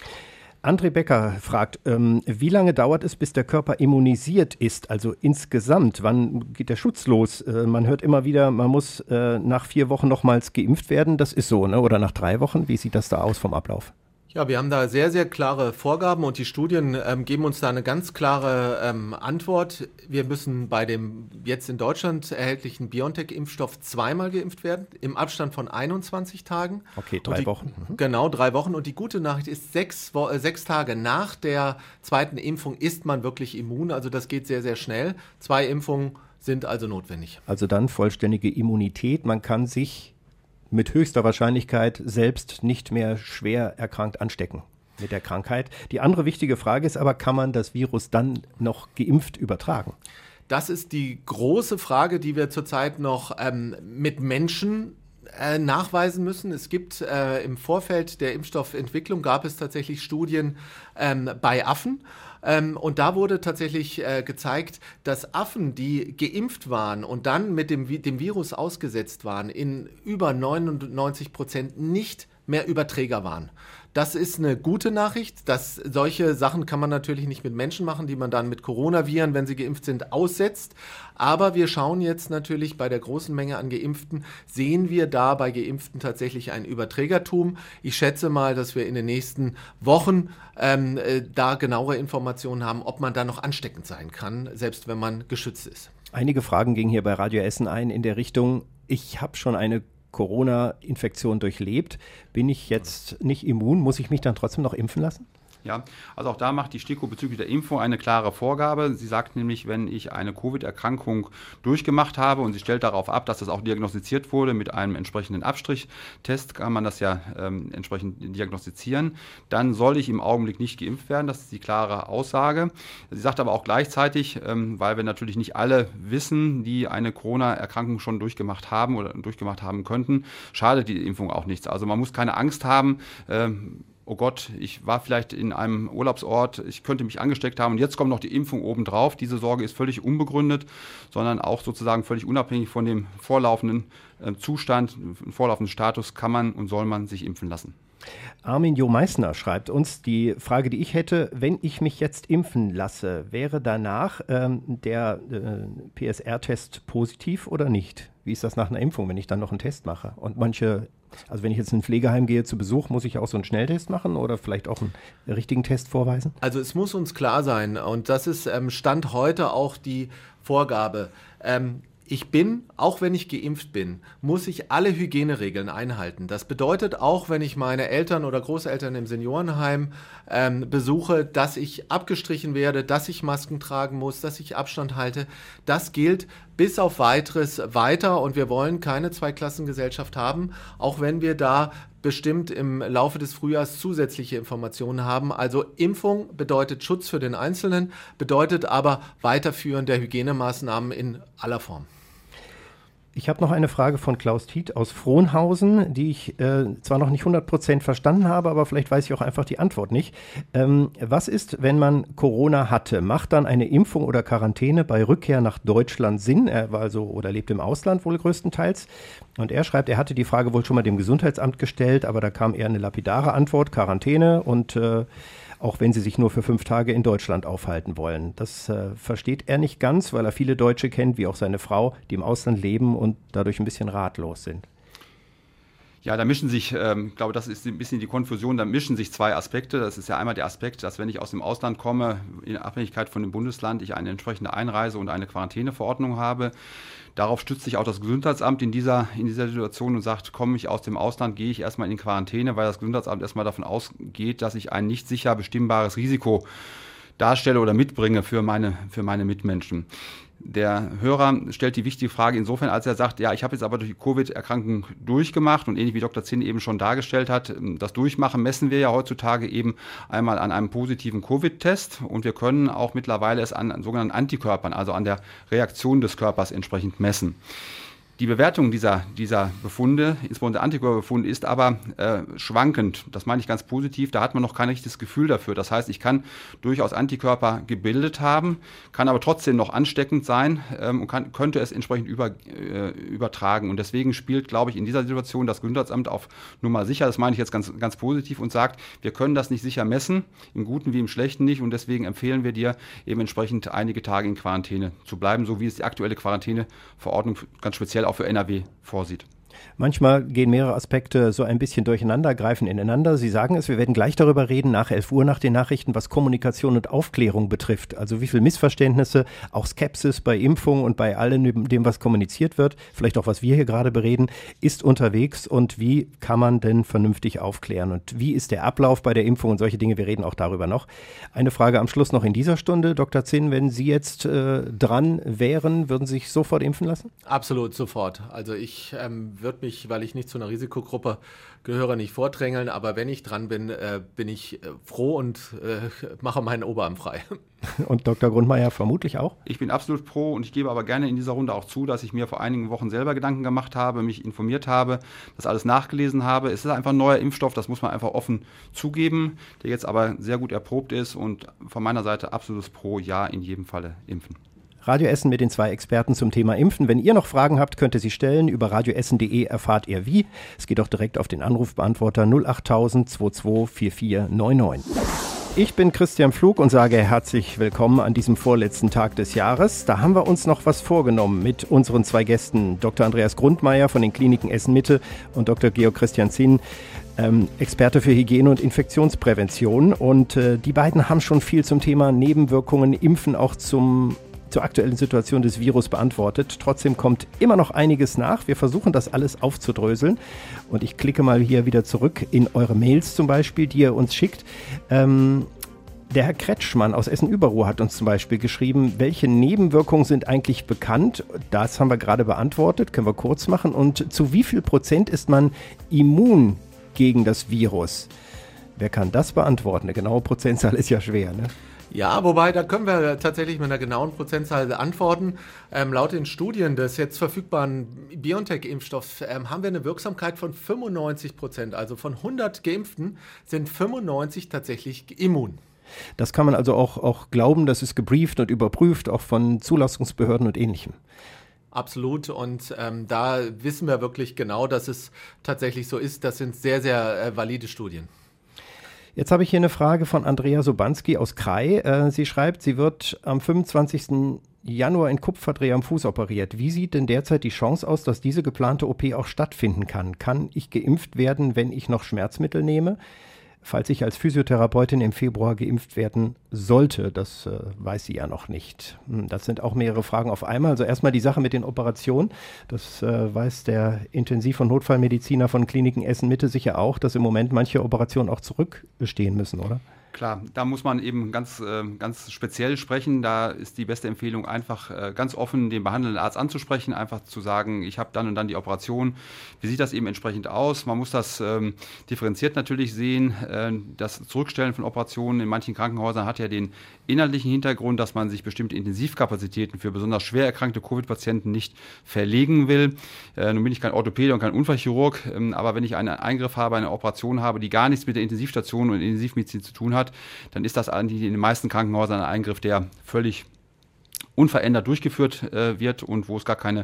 André Becker fragt, wie lange dauert es, bis der Körper immunisiert ist? Also insgesamt, wann geht der Schutz los? Man hört immer wieder, man muss nach 4 Wochen nochmals geimpft werden. Das ist so, ne? Oder nach 3 Wochen? Wie sieht das da aus vom Ablauf? Ja, wir haben da sehr, sehr klare Vorgaben und die Studien geben uns da eine ganz klare Antwort. Wir müssen bei dem jetzt in Deutschland erhältlichen BioNTech-Impfstoff 2-mal geimpft werden, im Abstand von 21 Tagen. Okay, 3 Wochen. Genau, 3 Wochen. Und die gute Nachricht ist, 6 Tage nach der zweiten Impfung ist man wirklich immun. Also das geht sehr, sehr schnell. 2 Impfungen sind also notwendig. Also dann vollständige Immunität. Man kann sich mit höchster Wahrscheinlichkeit selbst nicht mehr schwer erkrankt anstecken mit der Krankheit. Die andere wichtige Frage ist aber, kann man das Virus dann noch geimpft übertragen? Das ist die große Frage, die wir zurzeit noch mit Menschen nachweisen müssen. Es gibt im Vorfeld der Impfstoffentwicklung gab es tatsächlich Studien bei Affen. Und da wurde tatsächlich gezeigt, dass Affen, die geimpft waren und dann mit dem Virus ausgesetzt waren, in über 99% nicht mehr Überträger waren. Das ist eine gute Nachricht. Solche Sachen kann man natürlich nicht mit Menschen machen, die man dann mit Coronaviren, wenn sie geimpft sind, aussetzt. Aber wir schauen jetzt natürlich bei der großen Menge an Geimpften, sehen wir da bei Geimpften tatsächlich ein Überträgertum. Ich schätze mal, dass wir in den nächsten Wochen da genauere Informationen haben, ob man da noch ansteckend sein kann, selbst wenn man geschützt ist. Einige Fragen gingen hier bei Radio Essen ein in der Richtung, ich habe schon eine Corona-Infektion durchlebt. Bin ich jetzt nicht immun? Muss ich mich dann trotzdem noch impfen lassen? Ja, also auch da macht die STIKO bezüglich der Impfung eine klare Vorgabe. Sie sagt nämlich, wenn ich eine Covid-Erkrankung durchgemacht habe und sie stellt darauf ab, dass das auch diagnostiziert wurde mit einem entsprechenden Abstrichtest, kann man das ja entsprechend diagnostizieren, dann soll ich im Augenblick nicht geimpft werden. Das ist die klare Aussage. Sie sagt aber auch gleichzeitig, weil wir natürlich nicht alle wissen, die eine Corona-Erkrankung schon durchgemacht haben oder durchgemacht haben könnten, schadet die Impfung auch nichts. Also man muss keine Angst haben, oh Gott, ich war vielleicht in einem Urlaubsort, ich könnte mich angesteckt haben und jetzt kommt noch die Impfung obendrauf. Diese Sorge ist völlig unbegründet, sondern auch sozusagen völlig unabhängig von dem vorlaufenden Zustand, vorlaufenden Status kann man und soll man sich impfen lassen. Armin Jo Meissner schreibt uns, die Frage, die ich hätte, wenn ich mich jetzt impfen lasse, wäre danach der PCR-Test positiv oder nicht? Wie ist das nach einer Impfung, wenn ich dann noch einen Test mache? Und also wenn ich jetzt in ein Pflegeheim gehe zu Besuch, muss ich auch so einen Schnelltest machen oder vielleicht auch einen richtigen Test vorweisen? Also es muss uns klar sein, und das ist Stand heute auch die Vorgabe, auch wenn ich geimpft bin, muss ich alle Hygieneregeln einhalten. Das bedeutet auch, wenn ich meine Eltern oder Großeltern im Seniorenheim besuche, dass ich abgestrichen werde, dass ich Masken tragen muss, dass ich Abstand halte. Das gilt bis auf Weiteres weiter und wir wollen keine Zweiklassengesellschaft haben, auch wenn wir da bestimmt im Laufe des Frühjahrs zusätzliche Informationen haben. Also Impfung bedeutet Schutz für den Einzelnen, bedeutet aber Weiterführen der Hygienemaßnahmen in aller Form. Ich habe noch eine Frage von Klaus Tiet aus Frohnhausen, die ich zwar noch nicht 100% verstanden habe, aber vielleicht weiß ich auch einfach die Antwort nicht. Was ist, wenn man Corona hatte? Macht dann eine Impfung oder Quarantäne bei Rückkehr nach Deutschland Sinn? Er war oder lebt im Ausland wohl größtenteils. Und er schreibt, er hatte die Frage wohl schon mal dem Gesundheitsamt gestellt, aber da kam eher eine lapidare Antwort, Quarantäne und auch wenn sie sich nur für 5 Tage in Deutschland aufhalten wollen. Das versteht er nicht ganz, weil er viele Deutsche kennt, wie auch seine Frau, die im Ausland leben und dadurch ein bisschen ratlos sind. Ja, da mischen sich, ich glaube, das ist ein bisschen die Konfusion, da mischen sich 2 Aspekte. Das ist ja einmal der Aspekt, dass wenn ich aus dem Ausland komme, in Abhängigkeit von dem Bundesland, ich eine entsprechende Einreise- und eine Quarantäneverordnung habe. Darauf stützt sich auch das Gesundheitsamt in dieser Situation und sagt, komme ich aus dem Ausland, gehe ich erstmal in Quarantäne, weil das Gesundheitsamt erstmal davon ausgeht, dass ich ein nicht sicher bestimmbares Risiko darstelle oder mitbringe für meine Mitmenschen. Der Hörer stellt die wichtige Frage insofern, als er sagt, ja, ich habe jetzt aber durch die Covid-Erkrankung durchgemacht und ähnlich wie Dr. Zinn eben schon dargestellt hat, das Durchmachen messen wir ja heutzutage eben einmal an einem positiven Covid-Test und wir können auch mittlerweile es an sogenannten Antikörpern, also an der Reaktion des Körpers entsprechend messen. Die Bewertung dieser Befunde, insbesondere Antikörperbefunde, ist aber schwankend. Das meine ich ganz positiv. Da hat man noch kein richtiges Gefühl dafür. Das heißt, ich kann durchaus Antikörper gebildet haben, kann aber trotzdem noch ansteckend sein und könnte es entsprechend übertragen. Und deswegen spielt, glaube ich, in dieser Situation das Gesundheitsamt auf Nummer sicher. Das meine ich jetzt ganz, ganz positiv und sagt, wir können das nicht sicher messen, im Guten wie im Schlechten nicht. Und deswegen empfehlen wir dir eben entsprechend einige Tage in Quarantäne zu bleiben, so wie es die aktuelle Quarantäneverordnung ganz speziell auch für NRW vorsieht. Manchmal gehen mehrere Aspekte so ein bisschen durcheinander, greifen ineinander. Sie sagen es, wir werden gleich darüber reden, nach 11 Uhr nach den Nachrichten, was Kommunikation und Aufklärung betrifft. Also wie viel Missverständnisse, auch Skepsis bei Impfungen und bei allem dem, was kommuniziert wird, vielleicht auch was wir hier gerade bereden, ist unterwegs und wie kann man denn vernünftig aufklären und wie ist der Ablauf bei der Impfung und solche Dinge, wir reden auch darüber noch. Eine Frage am Schluss noch in dieser Stunde. Dr. Zinn, wenn Sie jetzt dran wären, würden Sie sich sofort impfen lassen? Absolut, sofort. Also ich würde mich, weil ich nicht zu einer Risikogruppe gehöre, nicht vordrängeln. Aber wenn ich dran bin, bin ich froh und mache meinen Oberarm frei. Und Dr. Grundmeier vermutlich auch? Ich bin absolut pro und ich gebe aber gerne in dieser Runde auch zu, dass ich mir vor einigen Wochen selber Gedanken gemacht habe, mich informiert habe, das alles nachgelesen habe. Es ist einfach ein neuer Impfstoff, das muss man einfach offen zugeben, der jetzt aber sehr gut erprobt ist und von meiner Seite absolutes Pro, ja, in jedem Falle impfen. Radio Essen mit den 2 Experten zum Thema Impfen. Wenn ihr noch Fragen habt, könnt ihr sie stellen. Über radioessen.de erfahrt ihr wie. Es geht auch direkt auf den Anrufbeantworter 08000 22 4499. Ich bin Christian Pflug und sage herzlich willkommen an diesem vorletzten Tag des Jahres. Da haben wir uns noch was vorgenommen mit unseren 2 Gästen, Dr. Andreas Grundmeier von den Kliniken Essen-Mitte und Dr. Georg Christian Zinn, Experte für Hygiene und Infektionsprävention. Und die beiden haben schon viel zum Thema Nebenwirkungen, Impfen auch zur aktuellen Situation des Virus beantwortet. Trotzdem kommt immer noch einiges nach. Wir versuchen das alles aufzudröseln. Und ich klicke mal hier wieder zurück in eure Mails zum Beispiel, die ihr uns schickt. Der Herr Kretschmann aus Essen-Überruhr hat uns zum Beispiel geschrieben, welche Nebenwirkungen sind eigentlich bekannt? Das haben wir gerade beantwortet, können wir kurz machen. Und zu wie viel Prozent ist man immun gegen das Virus? Wer kann das beantworten? Eine genaue Prozentzahl ist ja schwer, ne? Ja, wobei, da können wir tatsächlich mit einer genauen Prozentzahl antworten. Laut den Studien des jetzt verfügbaren BioNTech-Impfstoffs haben wir eine Wirksamkeit von 95%. Also von 100 Geimpften sind 95 tatsächlich immun. Das kann man also auch glauben, das ist gebrieft und überprüft, auch von Zulassungsbehörden und Ähnlichem. Absolut, und da wissen wir wirklich genau, dass es tatsächlich so ist. Das sind sehr, sehr valide Studien. Jetzt habe ich hier eine Frage von Andrea Sobanski aus Krai. Sie schreibt, sie wird am 25. Januar in Kupferdreh am Fuß operiert. Wie sieht denn derzeit die Chance aus, dass diese geplante OP auch stattfinden kann? Kann ich geimpft werden, wenn ich noch Schmerzmittel nehme? Falls ich als Physiotherapeutin im Februar geimpft werden sollte, das weiß sie ja noch nicht. Das sind auch mehrere Fragen auf einmal. Also erstmal die Sache mit den Operationen. Das weiß der Intensiv- und Notfallmediziner von Kliniken Essen-Mitte sicher auch, dass im Moment manche Operationen auch zurückstehen müssen, oder? Klar, da muss man eben ganz speziell sprechen. Da ist die beste Empfehlung, einfach ganz offen den behandelnden Arzt anzusprechen, einfach zu sagen, ich habe dann und dann die Operation. Wie sieht das eben entsprechend aus? Man muss das differenziert natürlich sehen. Das Zurückstellen von Operationen in manchen Krankenhäusern hat ja den inhaltlichen Hintergrund, dass man sich bestimmte Intensivkapazitäten für besonders schwer erkrankte Covid-Patienten nicht verlegen will. Nun bin ich kein Orthopäde und kein Unfallchirurg, aber wenn ich einen Eingriff habe, eine Operation habe, die gar nichts mit der Intensivstation und Intensivmedizin zu tun hat, dann ist das eigentlich in den meisten Krankenhäusern ein Eingriff, der völlig unverändert durchgeführt wird und wo es gar keine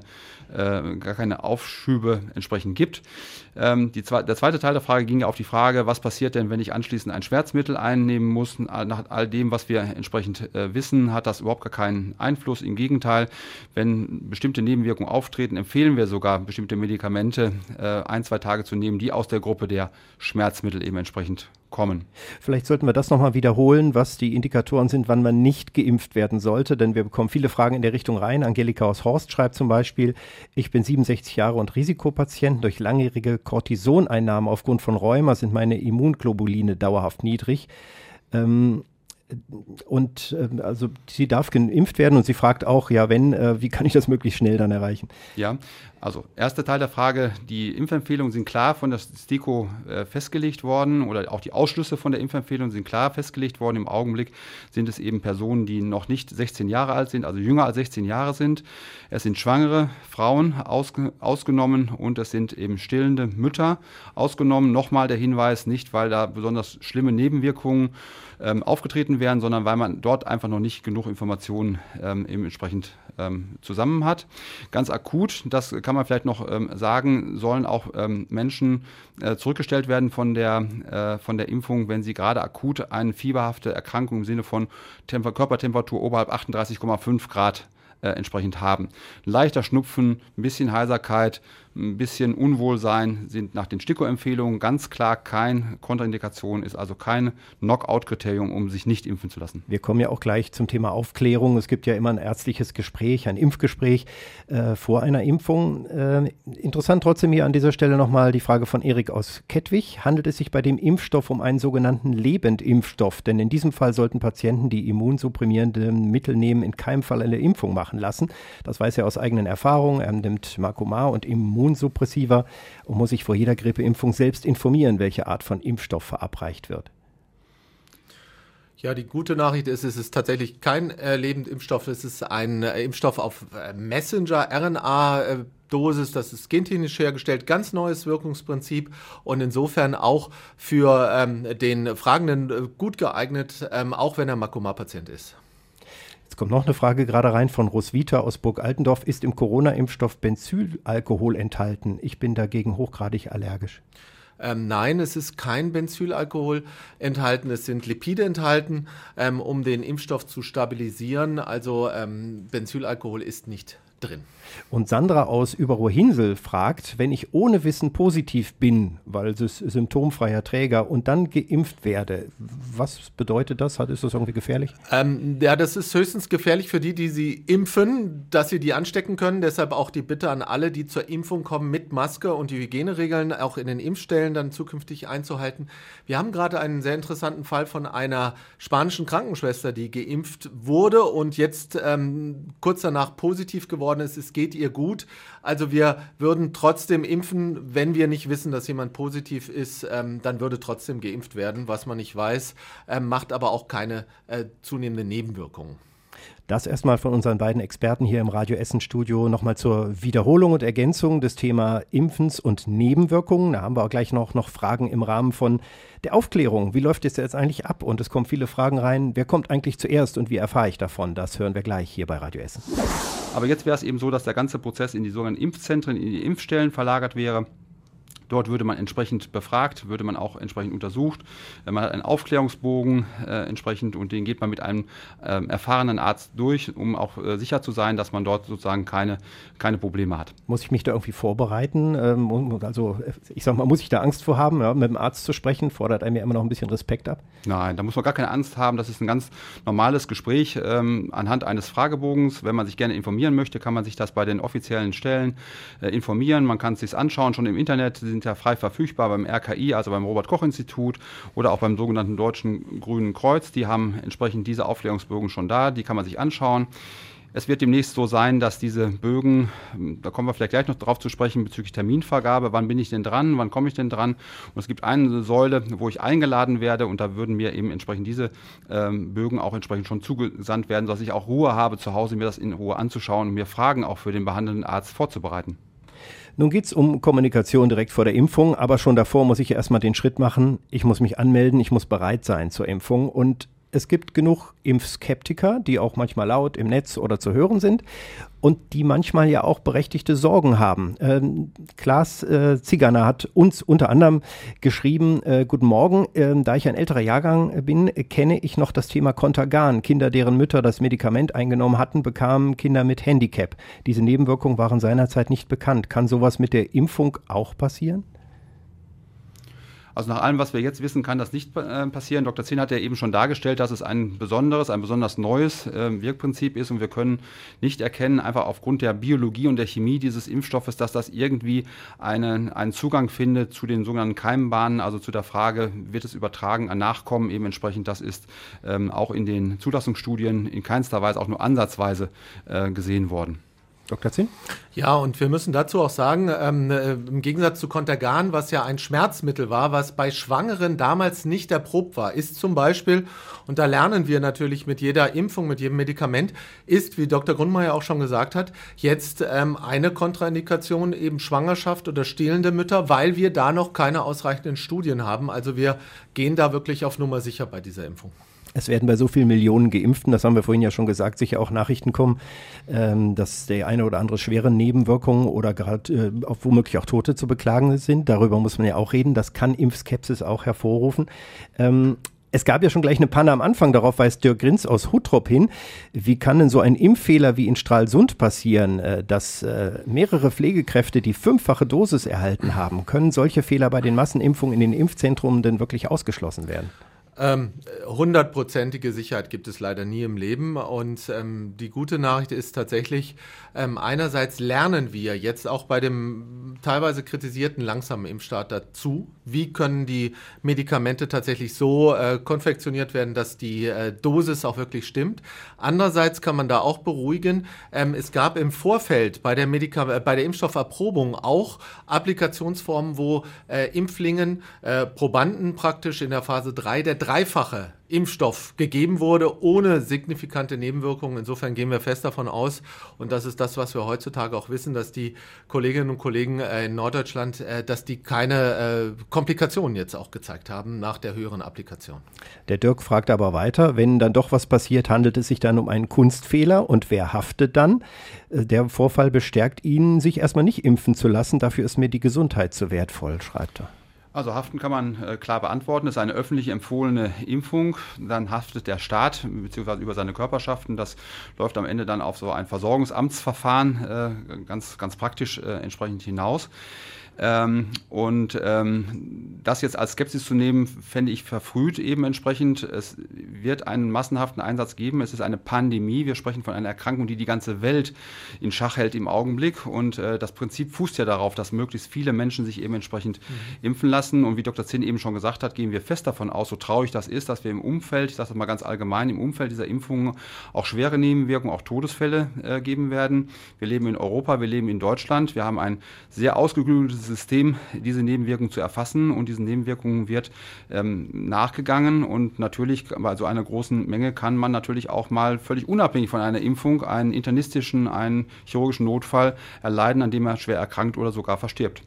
Aufschübe entsprechend gibt. Der zweite Teil der Frage ging ja auf die Frage, was passiert denn, wenn ich anschließend ein Schmerzmittel einnehmen muss? Nach all dem, was wir entsprechend wissen, hat das überhaupt gar keinen Einfluss. Im Gegenteil, wenn bestimmte Nebenwirkungen auftreten, empfehlen wir sogar, bestimmte Medikamente 1-2 Tage zu nehmen, die aus der Gruppe der Schmerzmittel eben entsprechend kommen. Vielleicht sollten wir das nochmal wiederholen, was die Indikatoren sind, wann man nicht geimpft werden sollte, denn wir bekommen viele Fragen in der Richtung rein. Angelika aus Horst schreibt zum Beispiel, ich bin 67 Jahre und Risikopatient. Durch langjährige Cortisoneinnahmen aufgrund von Rheuma sind meine Immunglobuline dauerhaft niedrig. Also sie darf geimpft werden und sie fragt auch, ja wenn, wie kann ich das möglichst schnell dann erreichen? Ja, also erster Teil der Frage, die Impfempfehlungen sind klar von der STIKO festgelegt worden oder auch die Ausschlüsse von der Impfempfehlung sind klar festgelegt worden. Im Augenblick sind es eben Personen, die noch nicht 16 Jahre alt sind, also jünger als 16 Jahre sind. Es sind schwangere Frauen ausgenommen und es sind eben stillende Mütter ausgenommen. Nochmal der Hinweis, nicht weil da besonders schlimme Nebenwirkungen aufgetreten werden, sondern weil man dort einfach noch nicht genug Informationen eben entsprechend zusammen hat. Ganz akut, das kann man vielleicht noch sagen, sollen auch Menschen zurückgestellt werden von der Impfung, wenn sie gerade akut eine fieberhafte Erkrankung im Sinne von Körpertemperatur oberhalb 38,5 Grad entsprechend haben. Ein leichter Schnupfen, ein bisschen Heiserkeit, ein bisschen Unwohlsein sind nach den STIKO-Empfehlungen ganz klar keine Kontraindikation, ist also kein Knockout-Kriterium, um sich nicht impfen zu lassen. Wir kommen ja auch gleich zum Thema Aufklärung. Es gibt ja immer ein ärztliches Gespräch, ein Impfgespräch vor einer Impfung. Interessant trotzdem hier an dieser Stelle nochmal die Frage von Erik aus Kettwig. Handelt es sich bei dem Impfstoff um einen sogenannten Lebendimpfstoff? Denn in diesem Fall sollten Patienten, die immunsupprimierende Mittel nehmen, in keinem Fall eine Impfung machen lassen. Das weiß er aus eigenen Erfahrungen. Er nimmt Marcomar und Immunosuppressiva Immunsuppressiva und muss sich vor jeder Grippeimpfung selbst informieren, welche Art von Impfstoff verabreicht wird. Ja, die gute Nachricht ist, es ist tatsächlich kein Lebendimpfstoff, es ist ein Impfstoff auf Messenger-RNA-Dosis, das ist gentechnisch hergestellt, ganz neues Wirkungsprinzip und insofern auch für den Fragenden gut geeignet, auch wenn er Makoma-Patient ist. Jetzt kommt noch eine Frage gerade rein von Roswitha aus Burg Altendorf. Ist im Corona-Impfstoff Benzylalkohol enthalten? Ich bin dagegen hochgradig allergisch. Nein, es ist kein Benzylalkohol enthalten, es sind Lipide enthalten, um den Impfstoff zu stabilisieren. Also Benzylalkohol ist nicht drin. Und Sandra aus Überruhr-Hinsel fragt, wenn ich ohne Wissen positiv bin, weil es symptomfreier Träger und dann geimpft werde, was bedeutet das? Ist das irgendwie gefährlich? Ja, das ist höchstens gefährlich für die sie impfen, dass sie die anstecken können. Deshalb auch die Bitte an alle, die zur Impfung kommen, mit Maske und die Hygieneregeln auch in den Impfstellen dann zukünftig einzuhalten. Wir haben gerade einen sehr interessanten Fall von einer spanischen Krankenschwester, die geimpft wurde und jetzt kurz danach positiv geworden ist. Es geht ihr gut. Also wir würden trotzdem impfen, wenn wir nicht wissen, dass jemand positiv ist, dann würde trotzdem geimpft werden, was man nicht weiß, macht aber auch keine zunehmenden Nebenwirkungen. Das erstmal von unseren beiden Experten hier im Radio Essen Studio nochmal zur Wiederholung und Ergänzung des Thema Impfens und Nebenwirkungen. Da haben wir auch gleich noch Fragen im Rahmen von der Aufklärung. Wie läuft es jetzt eigentlich ab? Und es kommen viele Fragen rein. Wer kommt eigentlich zuerst und wie erfahre ich davon? Das hören wir gleich hier bei Radio Essen. Aber jetzt wäre es eben so, dass der ganze Prozess in die sogenannten Impfzentren, in die Impfstellen verlagert wäre. Dort würde man entsprechend befragt, würde man auch entsprechend untersucht. Man hat einen Aufklärungsbogen entsprechend und den geht man mit einem erfahrenen Arzt durch, um auch sicher zu sein, dass man dort sozusagen keine Probleme hat. Muss ich mich da irgendwie vorbereiten? Also ich sag mal, muss ich da Angst vor haben, ja, mit dem Arzt zu sprechen? Fordert einem ja immer noch ein bisschen Respekt ab? Nein, da muss man gar keine Angst haben. Das ist ein ganz normales Gespräch anhand eines Fragebogens. Wenn man sich gerne informieren möchte, kann man sich das bei den offiziellen Stellen informieren. Man kann es sich anschauen, schon im Internet. Sie sind ja frei verfügbar beim RKI, also beim Robert-Koch-Institut oder auch beim sogenannten Deutschen Grünen Kreuz. Die haben entsprechend diese Aufklärungsbögen schon da, die kann man sich anschauen. Es wird demnächst so sein, dass diese Bögen, da kommen wir vielleicht gleich noch drauf zu sprechen, bezüglich Terminvergabe, wann bin ich denn dran, wann komme ich denn dran? Und es gibt eine Säule, wo ich eingeladen werde und da würden mir eben entsprechend diese Bögen auch entsprechend schon zugesandt werden, sodass ich auch Ruhe habe zu Hause, mir das in Ruhe anzuschauen und mir Fragen auch für den behandelnden Arzt vorzubereiten. Nun geht es um Kommunikation direkt vor der Impfung, aber schon davor muss ich ja erstmal den Schritt machen. Ich muss mich anmelden, ich muss bereit sein zur Impfung und es gibt genug Impfskeptiker, die auch manchmal laut im Netz oder zu hören sind und die manchmal ja auch berechtigte Sorgen haben. Klaas Ziganer hat uns unter anderem geschrieben, guten Morgen, da ich ein älterer Jahrgang bin, kenne ich noch das Thema Contergan. Kinder, deren Mütter das Medikament eingenommen hatten, bekamen Kinder mit Handicap. Diese Nebenwirkungen waren seinerzeit nicht bekannt. Kann sowas mit der Impfung auch passieren? Also nach allem, was wir jetzt wissen, kann das nicht passieren. Dr. Zehn hat ja eben schon dargestellt, dass es ein besonders neues Wirkprinzip ist und wir können nicht erkennen, einfach aufgrund der Biologie und der Chemie dieses Impfstoffes, dass das irgendwie einen Zugang findet zu den sogenannten Keimbahnen, also zu der Frage, wird es übertragen an Nachkommen, eben entsprechend, das ist auch in den Zulassungsstudien in keinster Weise auch nur ansatzweise gesehen worden. Dr. Zinn? Ja, und wir müssen dazu auch sagen, im Gegensatz zu Contergan, was ja ein Schmerzmittel war, was bei Schwangeren damals nicht erprobt war, ist zum Beispiel, und da lernen wir natürlich mit jeder Impfung, mit jedem Medikament, ist, wie Dr. Grundmeier auch schon gesagt hat, jetzt eine Kontraindikation eben Schwangerschaft oder stillende Mütter, weil wir da noch keine ausreichenden Studien haben. Also wir gehen da wirklich auf Nummer sicher bei dieser Impfung. Es werden bei so vielen Millionen Geimpften, das haben wir vorhin ja schon gesagt, sicher auch Nachrichten kommen, dass der eine oder andere schwere Nebenwirkungen oder gerade womöglich auch Tote zu beklagen sind. Darüber muss man ja auch reden. Das kann Impfskepsis auch hervorrufen. Es gab ja schon gleich eine Panne am Anfang, darauf weist Dirk Grinz aus Huttrop hin. Wie kann denn so ein Impffehler wie in Stralsund passieren, dass mehrere Pflegekräfte die 5-fache Dosis erhalten haben? Können solche Fehler bei den Massenimpfungen in den Impfzentren denn wirklich ausgeschlossen werden? 100%ige Sicherheit gibt es leider nie im Leben und die gute Nachricht ist tatsächlich, einerseits lernen wir jetzt auch bei dem teilweise kritisierten langsamen Impfstart dazu. Wie können die Medikamente tatsächlich so konfektioniert werden, dass die Dosis auch wirklich stimmt? Andererseits kann man da auch beruhigen. Es gab im Vorfeld bei der Impfstofferprobung auch Applikationsformen, wo Impflingen, Probanden praktisch in der Phase 3 der dreifache Impfstoff gegeben wurde, ohne signifikante Nebenwirkungen. Insofern gehen wir fest davon aus, und das ist das, was wir heutzutage auch wissen, dass die Kolleginnen und Kollegen in Norddeutschland, dass die keine Komplikationen jetzt auch gezeigt haben nach der höheren Applikation. Der Dirk fragt aber weiter, wenn dann doch was passiert, handelt es sich dann um einen Kunstfehler und wer haftet dann? Der Vorfall bestärkt ihn, sich erstmal nicht impfen zu lassen, dafür ist mir die Gesundheit zu wertvoll, schreibt er. Also haften kann man klar beantworten. Das ist eine öffentlich empfohlene Impfung. Dann haftet der Staat bzw. über seine Körperschaften. Das läuft am Ende dann auf so ein Versorgungsamtsverfahren ganz praktisch entsprechend hinaus. Das jetzt als Skepsis zu nehmen, fände ich verfrüht eben entsprechend. Es wird einen massenhaften Einsatz geben. Es ist eine Pandemie. Wir sprechen von einer Erkrankung, die die ganze Welt in Schach hält im Augenblick. Und das Prinzip fußt ja darauf, dass möglichst viele Menschen sich eben entsprechend impfen lassen. Und wie Dr. Zinn eben schon gesagt hat, gehen wir fest davon aus, so traurig das ist, dass wir im Umfeld, ich sage das mal ganz allgemein, im Umfeld dieser Impfungen auch schwere Nebenwirkungen, auch Todesfälle geben werden. Wir leben in Europa, wir leben in Deutschland. Wir haben ein sehr ausgeklügeltes System, diese Nebenwirkungen zu erfassen, und diesen Nebenwirkungen wird nachgegangen, und natürlich bei so einer großen Menge kann man natürlich auch mal völlig unabhängig von einer Impfung einen internistischen, einen chirurgischen Notfall erleiden, an dem er schwer erkrankt oder sogar verstirbt.